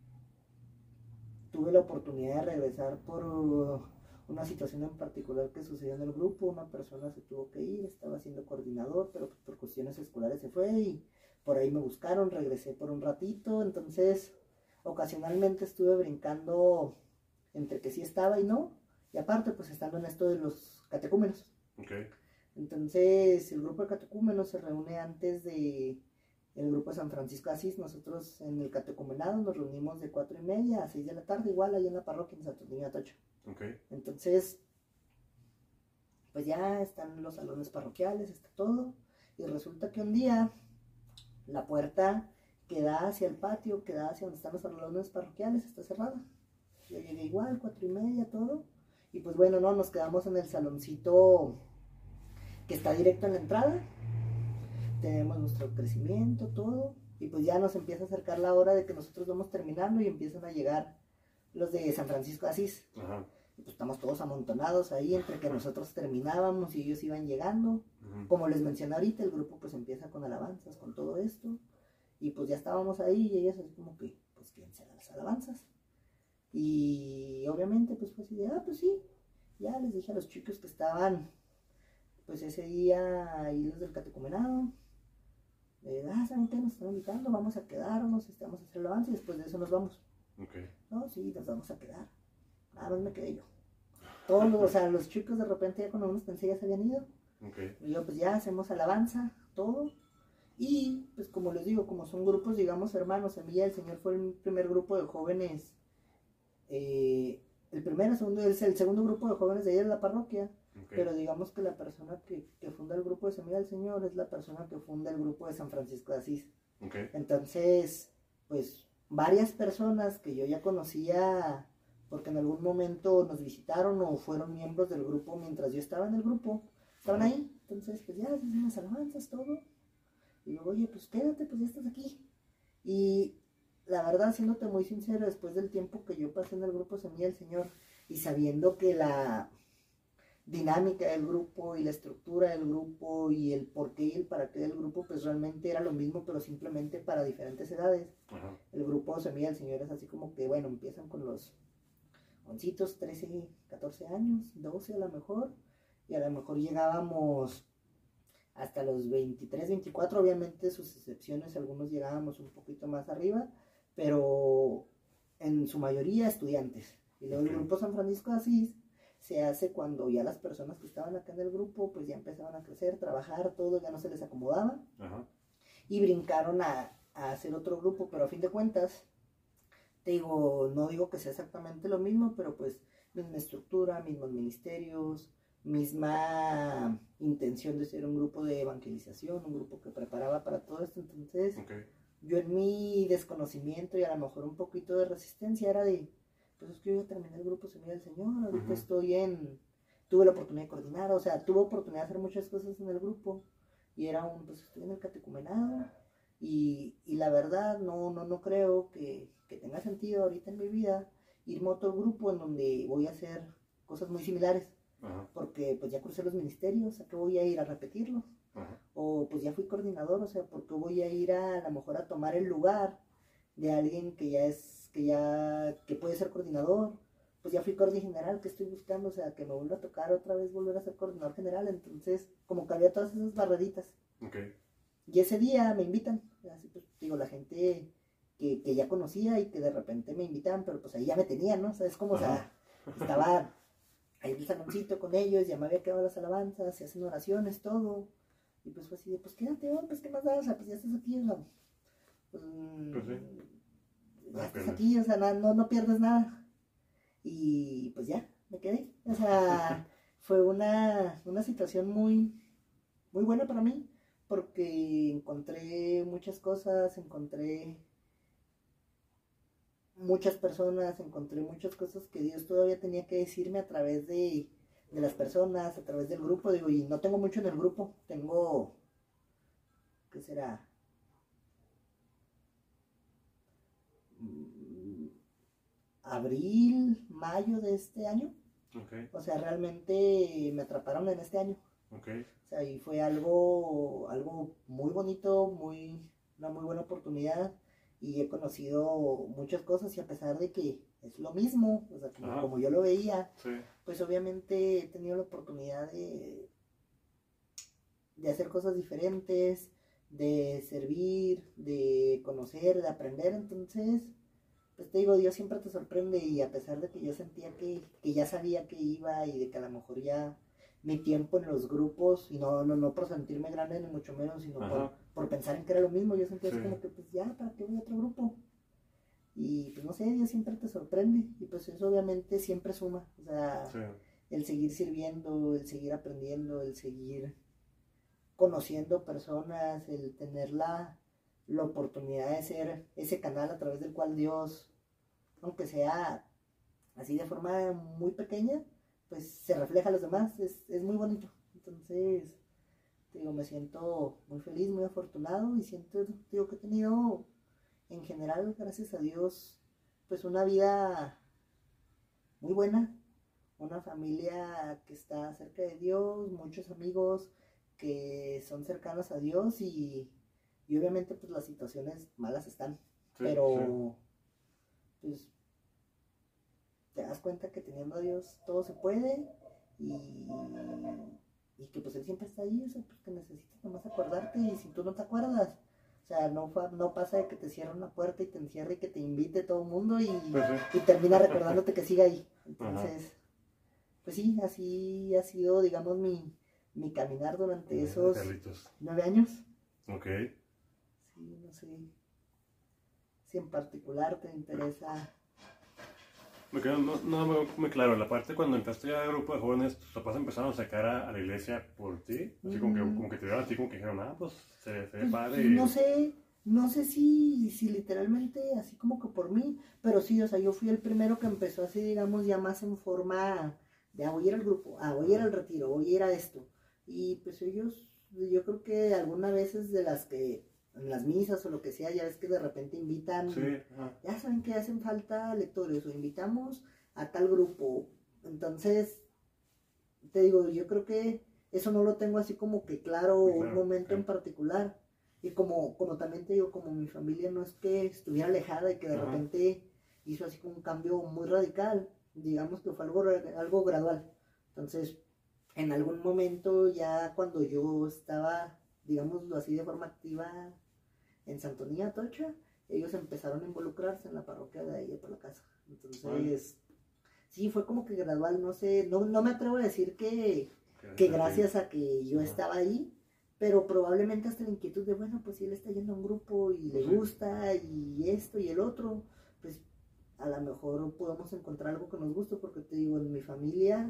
tuve la oportunidad de regresar por una situación en particular que sucedió en el grupo, una persona se tuvo que ir, estaba siendo coordinador, pero pues por cuestiones escolares se fue y por ahí me buscaron, regresé por un ratito, entonces ocasionalmente estuve brincando entre que sí estaba y no, y aparte pues estando en esto de los catecúmenos. Okay. Entonces el grupo de catecúmenos se reúne antes de el grupo de San Francisco de Asís. Nosotros en el catecumenado nos reunimos de cuatro y media a seis de la tarde, igual ahí en la parroquia en Santo Niño Atocha. Okay. Entonces pues ya están los salones parroquiales, está todo, y resulta que un día la puerta que da hacia el patio, que da hacia donde están los salones parroquiales, está cerrada. Yo llegué igual, cuatro y media, todo. Y pues bueno, no, nos quedamos en el saloncito que está directo en la entrada. Tenemos nuestro crecimiento, todo. Y pues ya nos empieza a acercar la hora de que nosotros vamos terminando y empiezan a llegar los de San Francisco de Asís. Ajá. Y pues estamos todos amontonados ahí entre que nosotros terminábamos y ellos iban llegando. Uh-huh. Como les mencioné ahorita, el grupo pues empieza con alabanzas, con todo esto. Y pues ya estábamos ahí y ellos así como que, pues ¿quién será las alabanzas? Y obviamente pues fue así de, ah, pues sí, ya les dije a los chicos que estaban pues ese día ahí los del catecumenado, eh, ah, ¿saben qué? Nos están invitando, vamos a quedarnos, este, vamos a hacer el avance y después de eso nos vamos. Okay. No, sí, nos vamos a quedar. Nada más me quedé yo. Todos los, o sea, los chicos de repente ya cuando unos pensé ya se habían ido. Okay. Y yo pues ya hacemos alabanza, todo. Y pues como les digo, como son grupos, digamos, hermanos, Semilla del Señor fue el primer grupo de jóvenes, eh, el primero, el segundo, el, el segundo grupo de jóvenes de ahí de la parroquia. Okay. Pero digamos que la persona que, que funda el grupo de Semilla del Señor es la persona que funda el grupo de San Francisco de Asís. Okay. Entonces, pues varias personas que yo ya conocía porque en algún momento nos visitaron o fueron miembros del grupo mientras yo estaba en el grupo, estaban uh-huh. ahí. Entonces, pues ya hacen las alabanzas, todo. Y luego, oye, pues quédate, pues ya estás aquí. Y la verdad, siéndote muy sincero, después del tiempo que yo pasé en el grupo Semilla del Señor y sabiendo que la dinámica del grupo y la estructura del grupo y el por qué y el para qué del grupo pues realmente era lo mismo pero simplemente para diferentes edades. Uh-huh. El grupo Semilla del Señor es así como que bueno, empiezan con los oncitos, trece, catorce años, doce a lo mejor, y a lo mejor llegábamos hasta los veintitrés, veinticuatro, obviamente sus excepciones, algunos llegábamos un poquito más arriba, pero en su mayoría estudiantes. Y luego okay. El grupo San Francisco de Asís se hace cuando ya las personas que estaban acá en el grupo pues ya empezaban a crecer, trabajar, todo, ya no se les acomodaba. Ajá. Y brincaron a, a hacer otro grupo, pero a fin de cuentas, te digo, no digo que sea exactamente lo mismo, pero pues misma estructura, mismos ministerios, misma intención de ser un grupo de evangelización, un grupo que preparaba para todo esto. Entonces okay. Yo en mi desconocimiento y a lo mejor un poquito de resistencia era de, pues es que yo ya terminé el grupo Semilla del Señor, ahorita uh-huh. estoy en, tuve la oportunidad de coordinar, o sea, tuve oportunidad de hacer muchas cosas en el grupo, y era un, pues estoy en el catecumenado, y, y la verdad no, no, no creo que, que tenga sentido ahorita en mi vida irme a otro grupo en donde voy a hacer cosas muy similares, uh-huh. porque pues ya crucé los ministerios, ¿a qué voy a ir a repetirlos? Uh-huh. O pues ya fui coordinador, o sea, porque voy a ir a, a lo mejor a tomar el lugar de alguien que ya es, que ya, que puede ser coordinador, pues ya fui coordinador general, que estoy buscando, o sea, que me vuelva a tocar otra vez volver a ser coordinador general, entonces, como que había todas esas barreritas. Okay. Y ese día me invitan, así pues, digo, la gente que, que ya conocía y que de repente me invitan, pero pues ahí ya me tenían, ¿no? O sea, es como, uh-huh. o sea, estaba ahí en el saloncito con ellos, ya me había quedado las alabanzas, se hacen oraciones, todo. Y pues fue así de, pues quédate, oh, pues qué más da, o sea, pues ya estás aquí, o sea, pues, pues sí. ya no estás pierdes. Aquí, o sea, no, no, no pierdes nada. Y pues ya, me quedé. O sea, fue una, una situación muy, muy buena para mí, porque encontré muchas cosas, encontré muchas personas, encontré muchas cosas que Dios todavía tenía que decirme a través de... de las personas, a través del grupo, digo, y no tengo mucho en el grupo, tengo, ¿qué será? Mm, abril, mayo de este año, okay. O sea, realmente me atraparon en este año, okay. O sea, y fue algo, algo muy bonito, muy, una muy buena oportunidad, y he conocido muchas cosas, y a pesar de que es lo mismo, o sea, como, como yo lo veía, sí. Pues obviamente he tenido la oportunidad de, de hacer cosas diferentes, de servir, de conocer, de aprender. Entonces, pues te digo, Dios siempre te sorprende, y a pesar de que yo sentía que, que ya sabía que iba, y de que a lo mejor ya mi tiempo en los grupos, y no, no, no por sentirme grande ni mucho menos, sino por, por pensar en que era lo mismo, yo sentía sí. así como que pues ya, ¿para qué voy a otro grupo? Y pues no sé, Dios siempre te sorprende, y pues eso obviamente siempre suma, o sea, sí. el seguir sirviendo, el seguir aprendiendo, el seguir conociendo personas, el tener la, la oportunidad de ser ese canal a través del cual Dios, aunque sea así de forma muy pequeña, pues se refleja a los demás, es, es muy bonito. Entonces, te digo, me siento muy feliz, muy afortunado, y siento, digo, que he tenido en general, gracias a Dios, pues una vida muy buena, una familia que está cerca de Dios, muchos amigos que son cercanos a Dios, y, y obviamente pues las situaciones malas están, sí, pero sí. Pues te das cuenta que teniendo a Dios todo se puede, y, y que pues Él siempre está ahí, o sea, pues que necesitas nomás acordarte, y si tú no te acuerdas, o sea, no, no pasa de que te cierre una puerta y te encierre y que te invite todo el mundo, y, pues sí. y termina recordándote que siga ahí. Entonces, ajá. Pues sí, así ha sido, digamos, mi, mi caminar durante esos Carlitos. nueve años. Ok. Sí, no sé si en particular te interesa. Me quedo no, no me muy claro, la parte cuando entraste ya al grupo de jóvenes, tus papás empezaron a sacar a, a la iglesia por ti, así mm. como, que, como que te vieron a ti, como que dijeron, ah, pues se, se ve padre. Y... No sé, no sé si, si literalmente así como que por mí, pero sí, o sea, yo fui el primero que empezó así, digamos, ya más en forma de, ah, voy a ir al grupo, ah, voy a ir al retiro, voy a ir a esto. Y pues ellos, yo creo que algunas veces de las que, en las misas o lo que sea, ya ves que de repente invitan, sí, ya saben que hacen falta lectores, o invitamos a tal grupo. Entonces, te digo, yo creo que eso no lo tengo así como que claro, claro un momento claro. en particular. Y como, como también te digo, como mi familia no es que estuviera alejada y que de Ajá. repente hizo así como un cambio muy radical, digamos que fue algo, algo gradual. Entonces, en algún momento, ya cuando yo estaba, digámoslo así, de forma activa en Santonía, Atocha, ellos empezaron a involucrarse en la parroquia de ahí, de por la casa. Entonces, vale. Sí, fue como que gradual, no sé, no, no me atrevo a decir que, que gracias a que yo Ajá. estaba ahí, pero probablemente hasta la inquietud de, bueno, pues si él está yendo a un grupo y le gusta y esto y el otro, pues a lo mejor podemos encontrar algo que nos guste, porque te digo, en mi familia,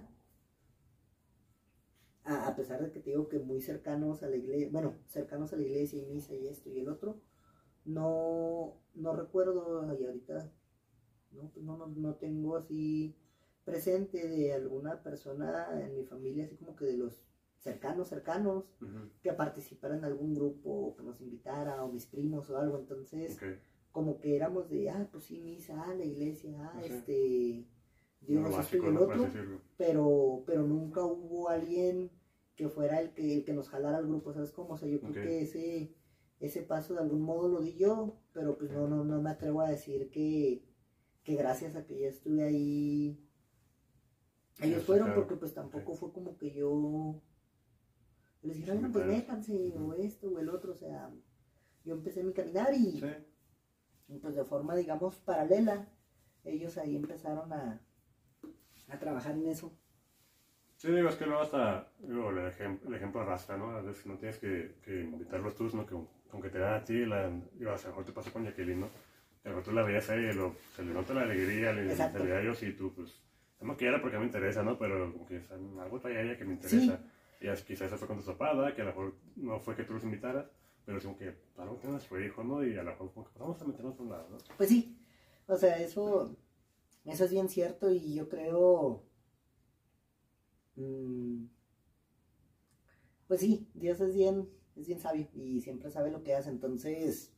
a, a pesar de que te digo que muy cercanos a la iglesia, bueno, cercanos a la iglesia y misa y esto y el otro, no, no recuerdo, y ahorita no, pues no, no, no tengo así presente de alguna persona en mi familia, así como que de los cercanos, cercanos, uh-huh. que participara en algún grupo, que nos invitara, o mis primos o algo. Entonces, okay. como que éramos de, ah, pues sí, misa, ah, la iglesia, ah, uh-huh. este, Dios, no, esto y el otro, pero, pero nunca hubo alguien que fuera el que, el que nos jalara al grupo, ¿sabes cómo? O sea, yo creo okay. que ese, ese paso de algún modo lo di yo, pero pues no, no, no me atrevo a decir que, que gracias a que yo estuve ahí, ellos sí, fueron, claro. porque pues tampoco okay. fue como que yo les dije, bueno, pues métanse, uh-huh. o esto, o el otro, o sea, yo empecé mi caminar y, sí. y pues de forma, digamos, paralela, ellos ahí empezaron a, a trabajar en eso. Sí, digo, es que luego hasta, digo, el ejemplo, el ejemplo arrastra, ¿no? A veces no tienes que, que invitarlos tú, sino que aunque te dan a ti, la, digo, a lo mejor te pasó con Jacqueline, ¿no? A lo mejor tú la veías ahí, lo, se le nota la alegría, la intensidad a ellos y tú, pues, no me quiera porque me interesa, ¿no? Pero como que algo trae a ella que me interesa. Sí. Y es, quizás eso fue con tu zapada, que a lo mejor no fue que tú los invitaras, pero es como que algo tiene nuestro hijo, ¿no? Y a lo mejor como que vamos a meternos a un lado, ¿no? Pues sí, o sea, eso, eso es bien cierto y yo creo, mmm, pues sí, Dios es bien, es bien sabio y siempre sabe lo que hace, entonces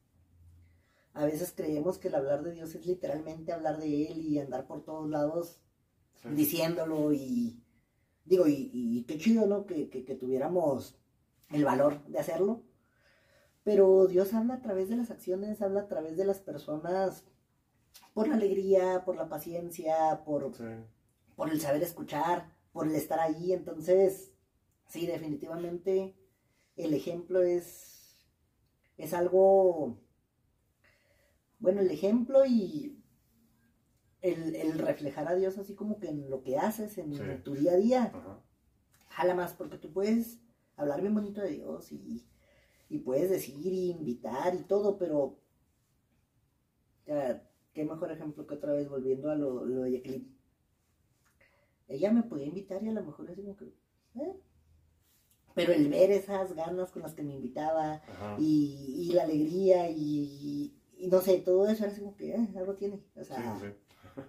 a veces creemos que el hablar de Dios es literalmente hablar de Él y andar por todos lados sí. diciéndolo y digo, y, y qué chido, ¿no? Que, que, que tuviéramos el valor de hacerlo, pero Dios habla a través de las acciones, habla a través de las personas, por la alegría, por la paciencia, por, sí. por el saber escuchar, por el estar ahí, entonces, sí, definitivamente, el ejemplo es, es algo, bueno, el ejemplo y el, el reflejar a Dios así como que en lo que haces, en sí. tu día a día, uh-huh. jala más, porque tú puedes hablar bien bonito de Dios y, y puedes decir y invitar y todo, pero ya, qué mejor ejemplo que otra vez volviendo a lo, lo de Jacqueline. Ella me podía invitar y a lo mejor es como que, ¿eh? Pero el ver esas ganas con las que me invitaba uh-huh. y, y la alegría y, y no sé, todo eso era así como que eh, algo tiene, o sea, sí, sí.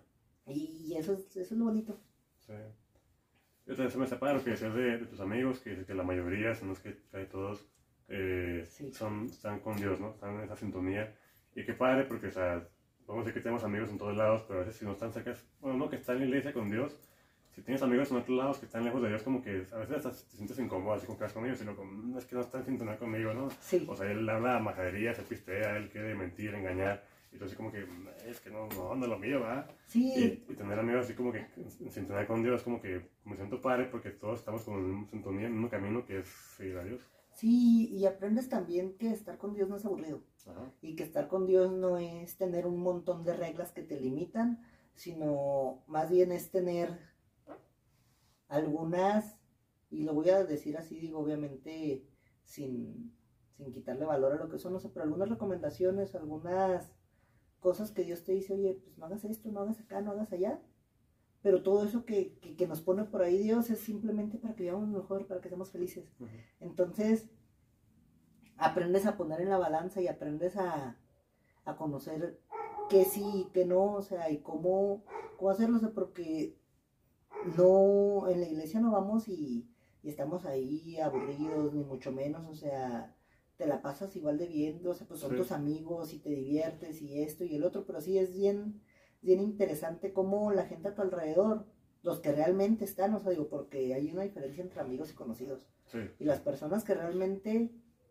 Y eso es, eso es lo bonito. Sí. Yo también se me separa lo que decías de, de tus amigos, que, que la mayoría, son los que casi todos, eh, sí. son, están con Dios, ¿no? Están en esa sintonía. Y qué padre, porque, o sea, vamos a decir que tenemos amigos en todos lados, pero a veces si no están cerca, bueno, no, que están en la iglesia con Dios, si tienes amigos en otros lados que están lejos de Dios, como que a veces hasta te sientes incómodo así con que vas con ellos, sino como, es que no están en sintonía conmigo, ¿no? Sí. O sea, él habla majadería, se pistea, él quiere mentir, engañar. Y entonces como que, es que no, no, no es lo mío, ¿verdad? Sí. Y, y tener amigos así como que en sintonía con Dios, como que me siento padre porque todos estamos como en sintonía, en un camino que es seguir a Dios. Sí, y aprendes también que estar con Dios no es aburrido. Ajá. Y que estar con Dios no es tener un montón de reglas que te limitan, sino más bien es tener algunas, y lo voy a decir así, digo, obviamente sin, sin quitarle valor a lo que son, no sé, pero algunas recomendaciones, algunas cosas que Dios te dice, oye, pues no hagas esto, no hagas acá, no hagas allá, pero todo eso que, que, que nos pone por ahí Dios es simplemente para que vivamos mejor, para que seamos felices. Uh-huh. Entonces, aprendes a poner en la balanza y aprendes a, a conocer qué sí, qué no, o sea, y cómo, cómo hacerlo, o sea, porque no, en la iglesia no vamos y, y estamos ahí aburridos, ni mucho menos, o sea, te la pasas igual de bien, o sea, pues son sí. tus amigos y te diviertes y esto y el otro, pero sí es bien, bien interesante cómo la gente a tu alrededor, los que realmente están, o sea, digo, porque hay una diferencia entre amigos y conocidos, sí. y las personas que realmente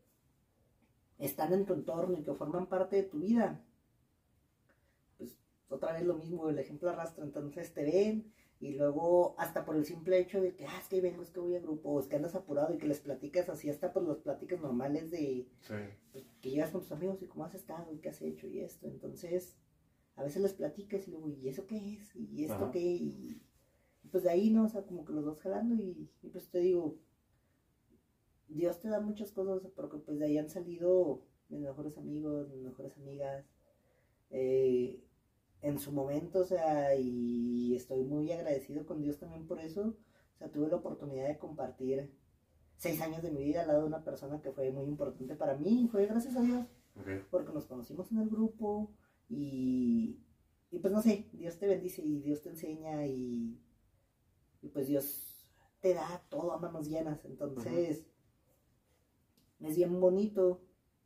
están en tu entorno y que forman parte de tu vida, pues otra vez lo mismo, el ejemplo arrastra, entonces te ven Y luego, hasta por el simple hecho de que, ah, es que vengo, es que voy a grupo, o es que andas apurado y que les platicas así, hasta por las pláticas normales de Sí. pues, que llegas con tus amigos y cómo has estado y qué has hecho y esto. Entonces, a veces les platicas y luego, ¿y eso qué es? ¿Y esto Ajá. qué? Y, y pues de ahí, ¿no? O sea, como que los vas jalando y, y pues te digo, Dios te da muchas cosas, porque pues de ahí han salido mis mejores amigos, mis mejores amigas, eh, en su momento, o sea, y estoy muy agradecido con Dios también por eso. O sea, tuve la oportunidad de compartir seis años de mi vida al lado de una persona que fue muy importante para mí, y fue gracias a Dios, Okay. porque nos conocimos en el grupo y, y pues no sé, Dios te bendice y Dios te enseña y, y pues Dios te da todo a manos llenas. Entonces, uh-huh, es bien bonito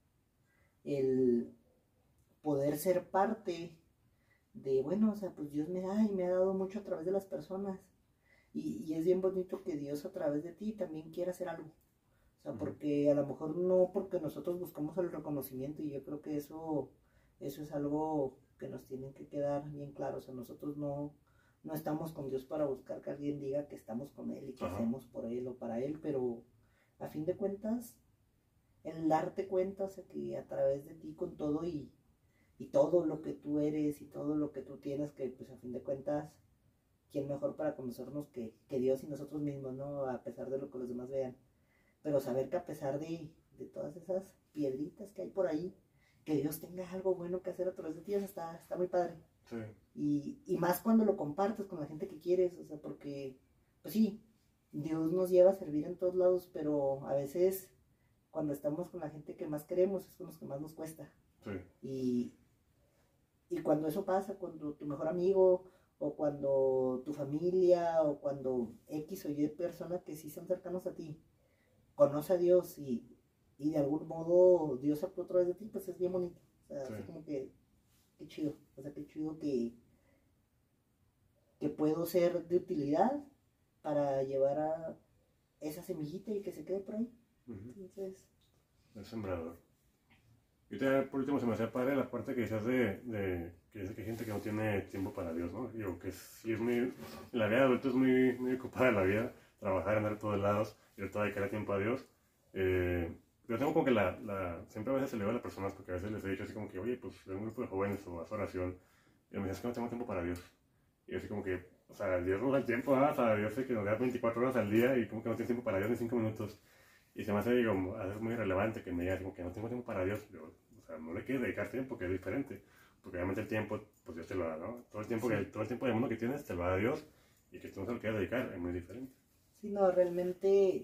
el poder ser parte de, bueno, o sea, pues Dios me da y me ha dado mucho a través de las personas. Y, y es bien bonito que Dios a través de ti también quiera hacer algo. O sea, uh-huh, porque a lo mejor no porque nosotros buscamos el reconocimiento, y yo creo que eso, eso es algo que nos tiene que quedar bien claro. O sea, nosotros no, no estamos con Dios para buscar que alguien diga que estamos con Él y que uh-huh, hacemos por Él o para Él, pero a fin de cuentas, el darte cuenta, o sea, que a través de ti con todo y, y todo lo que tú eres y todo lo que tú tienes, que pues a fin de cuentas, ¿quién mejor para conocernos que, que Dios y nosotros mismos, ¿no? A pesar de lo que los demás vean. Pero saber que a pesar de, de todas esas piedritas que hay por ahí, que Dios tenga algo bueno que hacer a través de ti, está, está muy padre. Sí. Y, y más cuando lo compartes con la gente que quieres, o sea, porque, pues sí, Dios nos lleva a servir en todos lados, pero a veces cuando estamos con la gente que más queremos es con los que más nos cuesta. Sí. Y, y cuando eso pasa, cuando tu mejor amigo, o cuando tu familia, o cuando X o Y persona que sí son cercanos a ti, conoce a Dios y, y de algún modo Dios actuó a través de ti, pues es bien bonito. O sea, sí, así como que, qué chido. O sea, qué chido que, que puedo ser de utilidad para llevar a esa semillita y que se quede por ahí. Uh-huh. Entonces... El sembrador. Y te, por último, se me hacía padre la parte que decías de, de que, dice que hay gente que no tiene tiempo para Dios, ¿no? Digo, que sí es muy... La vida de adulto es muy, muy ocupada la vida, trabajar, andar a todos lados, y todo dedicar tiempo a Dios. Eh, yo tengo como que la, la... Siempre a veces se le veo a las personas, porque a veces les he dicho así como que, oye, pues de un grupo de jóvenes o haz oración, y me dicen, es que no tengo tiempo para Dios. Y yo así como que, o sea, Dios nos da el tiempo, ¿ah? O sea, Dios sé que nos da veinticuatro horas al día, y como que no tiene tiempo para Dios ni cinco minutos. Y se me hace, digo, a veces muy relevante que me diga como que no tengo tiempo para Dios. Yo, o sea, no le quieres dedicar tiempo, que es diferente. Porque obviamente el tiempo, pues Dios te lo da, ¿no? Todo el tiempo, sí, que, todo el tiempo del mundo que tienes te lo da Dios, y que tú no se lo quieras dedicar es muy diferente. Sí, no, realmente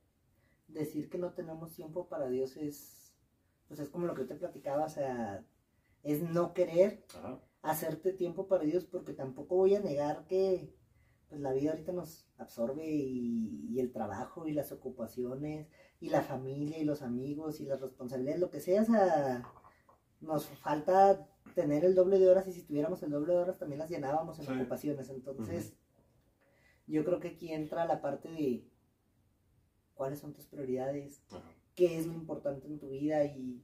decir que no tenemos tiempo para Dios es, pues es como lo que te platicaba, o sea, es no querer Ajá. hacerte tiempo para Dios, porque tampoco voy a negar que pues la vida ahorita nos absorbe, y, y el trabajo y las ocupaciones y la familia y los amigos y las responsabilidades, lo que sea, o sea, nos falta tener el doble de horas, y si tuviéramos el doble de horas también las llenábamos en sí. ocupaciones. Entonces uh-huh. yo creo que aquí entra la parte de cuáles son tus prioridades, uh-huh. qué es lo importante en tu vida, y,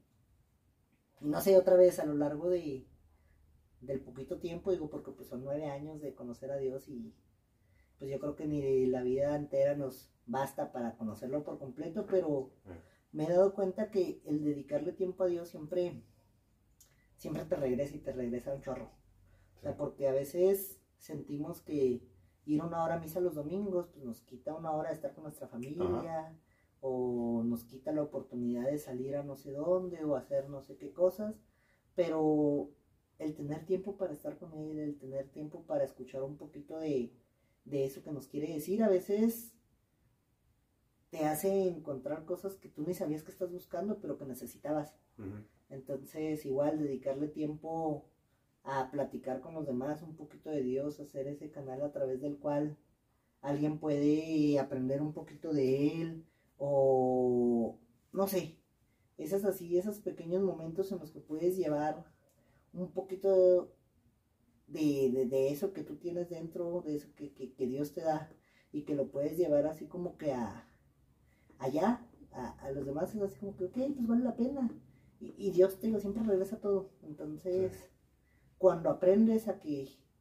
y no sé, otra vez a lo largo de del poquito tiempo, digo, porque pues son nueve años de conocer a Dios, y pues yo creo que ni la vida entera nos basta para conocerlo por completo, pero me he dado cuenta que el dedicarle tiempo a Dios siempre, siempre te regresa y te regresa un chorro. O sea, porque a veces sentimos que ir una hora a misa los domingos, pues nos quita una hora de estar con nuestra familia, Ajá. o nos quita la oportunidad de salir a no sé dónde, o hacer no sé qué cosas, pero el tener tiempo para estar con Él, el tener tiempo para escuchar un poquito de de eso que nos quiere decir, a veces te hace encontrar cosas que tú ni sabías que estás buscando, pero que necesitabas. Uh-huh. Entonces, igual, dedicarle tiempo a platicar con los demás un poquito de Dios, hacer ese canal a través del cual alguien puede aprender un poquito de Él, o no sé, esas así, esos pequeños momentos en los que puedes llevar un poquito De, de, de eso que tú tienes dentro, de eso que, que, que Dios te da, y que lo puedes llevar así como que a allá, a, a los demás, es así como que, ok, pues vale la pena, y, y Dios, te digo, siempre regresa todo. Entonces, sí. cuando aprendes a que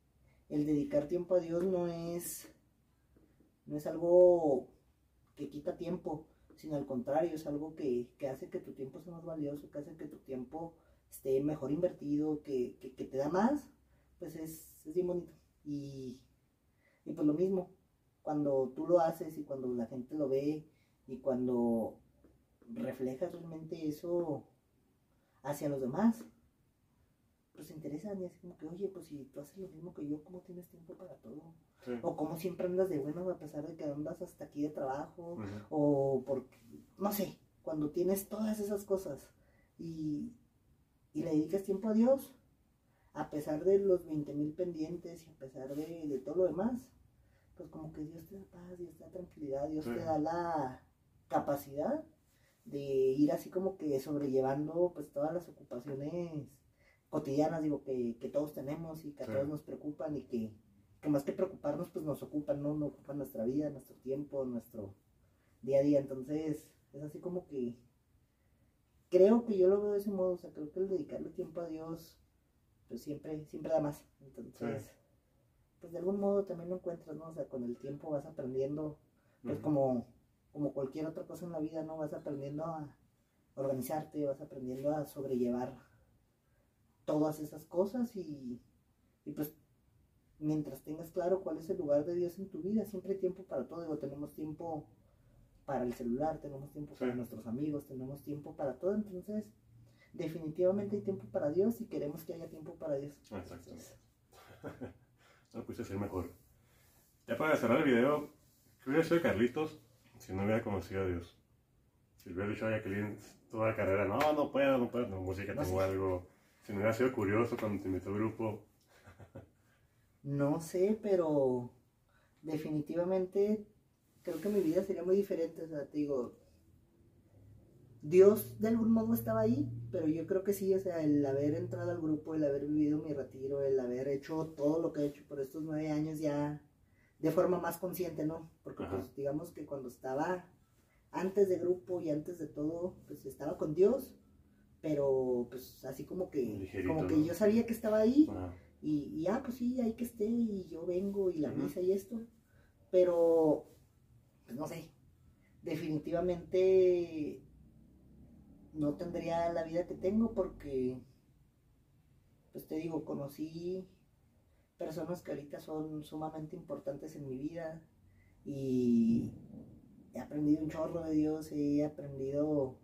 el dedicar tiempo a Dios no es, no es algo que quita tiempo, sino al contrario, es algo que, que hace que tu tiempo sea más valioso, que hace que tu tiempo esté mejor invertido, que, que, que te da más, pues es, es bien bonito. Y, y pues lo mismo, cuando tú lo haces y cuando la gente lo ve y cuando reflejas realmente eso hacia los demás, pues se interesan y así como que, oye, pues si tú haces lo mismo que yo, ¿cómo tienes tiempo para todo? Sí. O cómo siempre andas de buenas a pesar de que andas hasta aquí de trabajo, Uh-huh. o porque, no sé, cuando tienes todas esas cosas y, y le dedicas tiempo a Dios, a pesar de los veinte mil pendientes y a pesar de, de todo lo demás, pues como que Dios te da paz, Dios te da tranquilidad, Dios Sí. te da la capacidad de ir así como que sobrellevando pues todas las ocupaciones cotidianas, digo, que, que todos tenemos y que a Sí. todos nos preocupan y que, que más que preocuparnos pues nos ocupan, ¿no? Nos ocupan nuestra vida, nuestro tiempo, nuestro día a día. Entonces es así como que creo que yo lo veo de ese modo, o sea, creo que el dedicarle tiempo a Dios pues siempre, siempre da más. Entonces, Sí. pues de algún modo también lo encuentras, ¿no? O sea, con el tiempo vas aprendiendo, pues Uh-huh. como, como cualquier otra cosa en la vida, ¿no? Vas aprendiendo a organizarte, vas aprendiendo a sobrellevar todas esas cosas y, y pues mientras tengas claro cuál es el lugar de Dios en tu vida, siempre hay tiempo para todo. Digo, tenemos tiempo para el celular, tenemos tiempo Sí. para nuestros amigos, tenemos tiempo para todo, entonces definitivamente hay tiempo para Dios y queremos que haya tiempo para Dios. Exactamente. No lo puse decir mejor. Ya para cerrar el video, ¿qué hubiera sido de Carlitos si no hubiera conocido a Dios? Si hubiera dicho a Jacqueline toda la carrera, no, no puedo, no puedo, no, música, No tengo sé. algo. Si no hubiera sido curioso cuando te invitó al grupo. No sé, pero definitivamente creo que mi vida sería muy diferente. O sea, te digo, Dios de algún modo estaba ahí, pero yo creo que sí, o sea, el haber entrado al grupo, el haber vivido mi retiro, el haber hecho todo lo que he hecho por estos nueve años ya de forma más consciente, ¿no? Porque Ajá. pues digamos que cuando estaba antes de grupo y antes de todo, pues estaba con Dios, pero pues así como que, Ligerito, como que ¿no? yo sabía que estaba ahí. Ajá. Y, y ah, pues sí, hay que esté, y yo vengo, y la Ujú. misa y esto. Pero, pues no sé, definitivamente no tendría la vida que tengo porque, pues te digo, conocí personas que ahorita son sumamente importantes en mi vida y he aprendido un chorro de Dios, he aprendido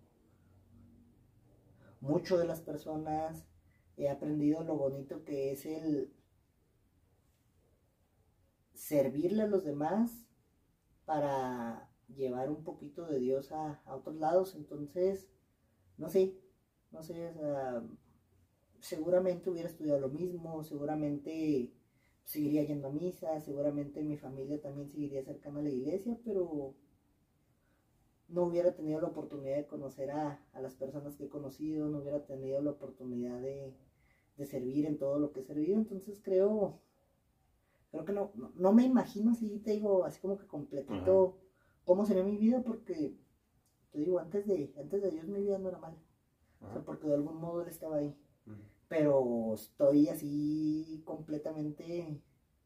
mucho de las personas, he aprendido lo bonito que es el servirle a los demás para llevar un poquito de Dios a, a otros lados. Entonces, no sé, no sé, o sea, seguramente hubiera estudiado lo mismo, seguramente seguiría yendo a misa, seguramente mi familia también seguiría cercana a la iglesia, pero no hubiera tenido la oportunidad de conocer a, a las personas que he conocido, no hubiera tenido la oportunidad de, de servir en todo lo que he servido. Entonces creo, creo que no, no, no me imagino así, te digo, así como que completito, Ajá. cómo sería mi vida, porque te digo, antes de, antes de Dios mi vida no era mala. O sea, Ajá. porque de algún modo Él estaba ahí. Ujú. Pero estoy así completamente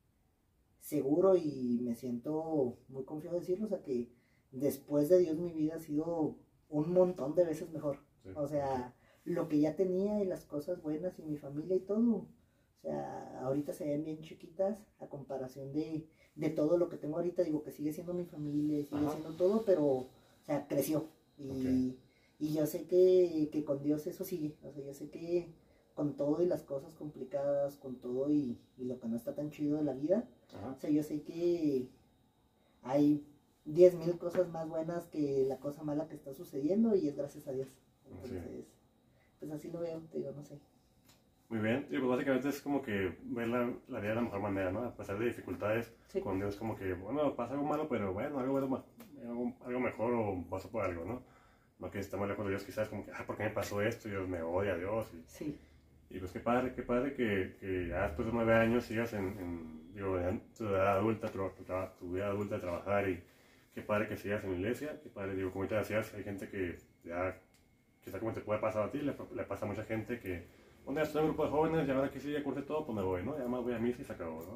seguro y me siento muy confiado de decirlo. O sea, que después de Dios mi vida ha sido un montón de veces mejor. Sí. O sea, lo que ya tenía y las cosas buenas y mi familia y todo. O sea, ahorita se ven bien chiquitas a comparación de, de todo lo que tengo ahorita. Digo que sigue siendo mi familia, sigue Ajá. siendo todo, pero, o sea, creció. Y, Ok. y yo sé que, que con Dios eso sigue. O sea, yo sé que con todo y las cosas complicadas, con todo y, y lo que no está tan chido de la vida, Ajá. o sea, yo sé que hay diez mil cosas más buenas que la cosa mala que está sucediendo y es gracias a Dios. Entonces, Sí. pues así lo veo, te digo, no sé. Muy bien, y pues básicamente es como que ver la, la vida de la mejor manera, ¿no? A pesar de dificultades, Sí. con Dios como que, bueno, pasa algo malo, pero bueno, algo, bueno, algo, algo mejor o paso por algo, ¿no? No que estamos lejos de Dios, quizás como que, ah, ¿por qué me pasó esto? Dios me odia, Dios. Y, Sí, y pues qué padre, qué padre que, que ya después de nueve años sigas en, en digo, en tu edad adulta, tu, tu, tu vida adulta de trabajar y qué padre que sigas en la iglesia, qué padre, digo, como te decías, hay gente que ya, quizás como te puede pasar a ti, le, le pasa a mucha gente que un día estoy en un grupo de jóvenes y ahora que sí, ya cursé todo, pues me voy, ¿no? Ya más voy a misa y se acabó, ¿no?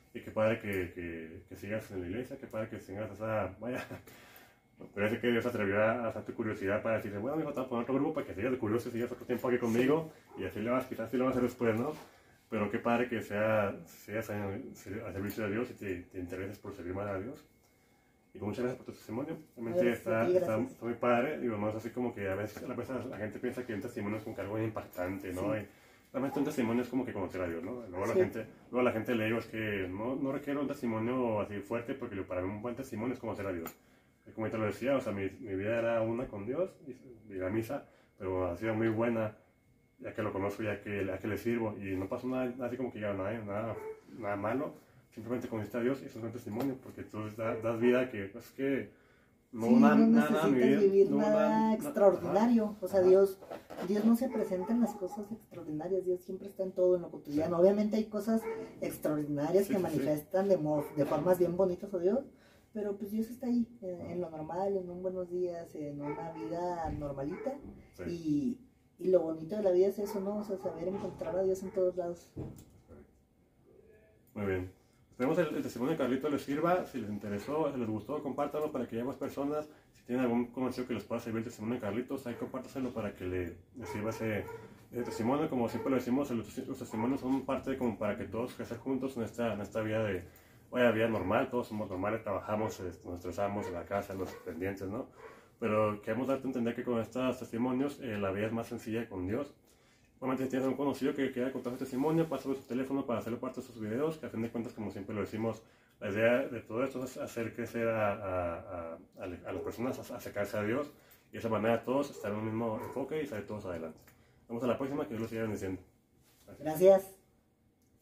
y qué padre que, que, que sigas en la iglesia, qué padre que sigas esa, vaya, parece que Dios se atrevió a hacer tu curiosidad para decirle, bueno, hijo, te voy a poner otro grupo para que sigas de curioso y sigas otro tiempo aquí conmigo, y así le vas, quizás así lo vas a hacer después, ¿no? Pero qué padre que sea, seas al servicio de Dios y te, te intereses por servir más a Dios. Y muchas gracias por tu testimonio. Realmente está, está, está muy padre. Digo, no es así como que a veces, a veces la gente piensa que un testimonio es como que algo impactante, ¿no? Sí. Y realmente un testimonio es como que conocer a Dios, ¿no? Luego, sí. la, gente, luego la gente le digo es que no, no requiere un testimonio así fuerte porque para mí un buen testimonio es conocer a Dios. Y como te lo decía, o sea, mi, mi vida era una con Dios, y, y la misa, pero ha sido muy buena ya que lo conozco, ya que, ya que le sirvo. Y no pasó nada, así como que ya nada, nada, nada malo. Simplemente conociste a Dios y eso es un testimonio, porque tú das, das vida que, pues que no, sí, na, no nada, necesitas vivir no, nada na, extraordinario. Ajá. O sea, Dios, Dios no se presenta en las cosas extraordinarias, Dios siempre está en todo, en lo cotidiano. Sí. Obviamente hay cosas extraordinarias sí, que sí, manifiestan sí. De, de formas bien bonitas a Dios, pero pues Dios está ahí, en, en lo normal, en un buenos días, en una vida normalita. Sí. Y, y lo bonito de la vida es eso, ¿no? O sea, saber encontrar a Dios en todos lados. Muy bien. Esperemos el, el testimonio de Carlito les sirva. Si les interesó, si les gustó, compártanlo para que haya más personas. Si tienen algún conocido que les pueda servir el testimonio de Carlitos, ahí compártaselo para que le, le sirva ese, ese testimonio. Como siempre lo decimos, los, los testimonios son parte de como para que todos crecer juntos en esta, en esta vida de, vaya, vida normal. Todos somos normales, trabajamos, nos estresamos en la casa, en los pendientes, ¿no? Pero queremos darte a entender que con estos testimonios eh, la vida es más sencilla con Dios. Obviamente, si tienes un conocido que quiera contar su testimonio, pásale su teléfono para hacerlo parte de sus videos, que a fin de cuentas, como siempre lo decimos, la idea de todo esto es hacer crecer a, a, a, a las personas, a acercarse a Dios, y de esa manera todos estar en un mismo enfoque y salir todos adelante. Vamos a la próxima, que Dios lo siga bendiciendo. Gracias. Gracias.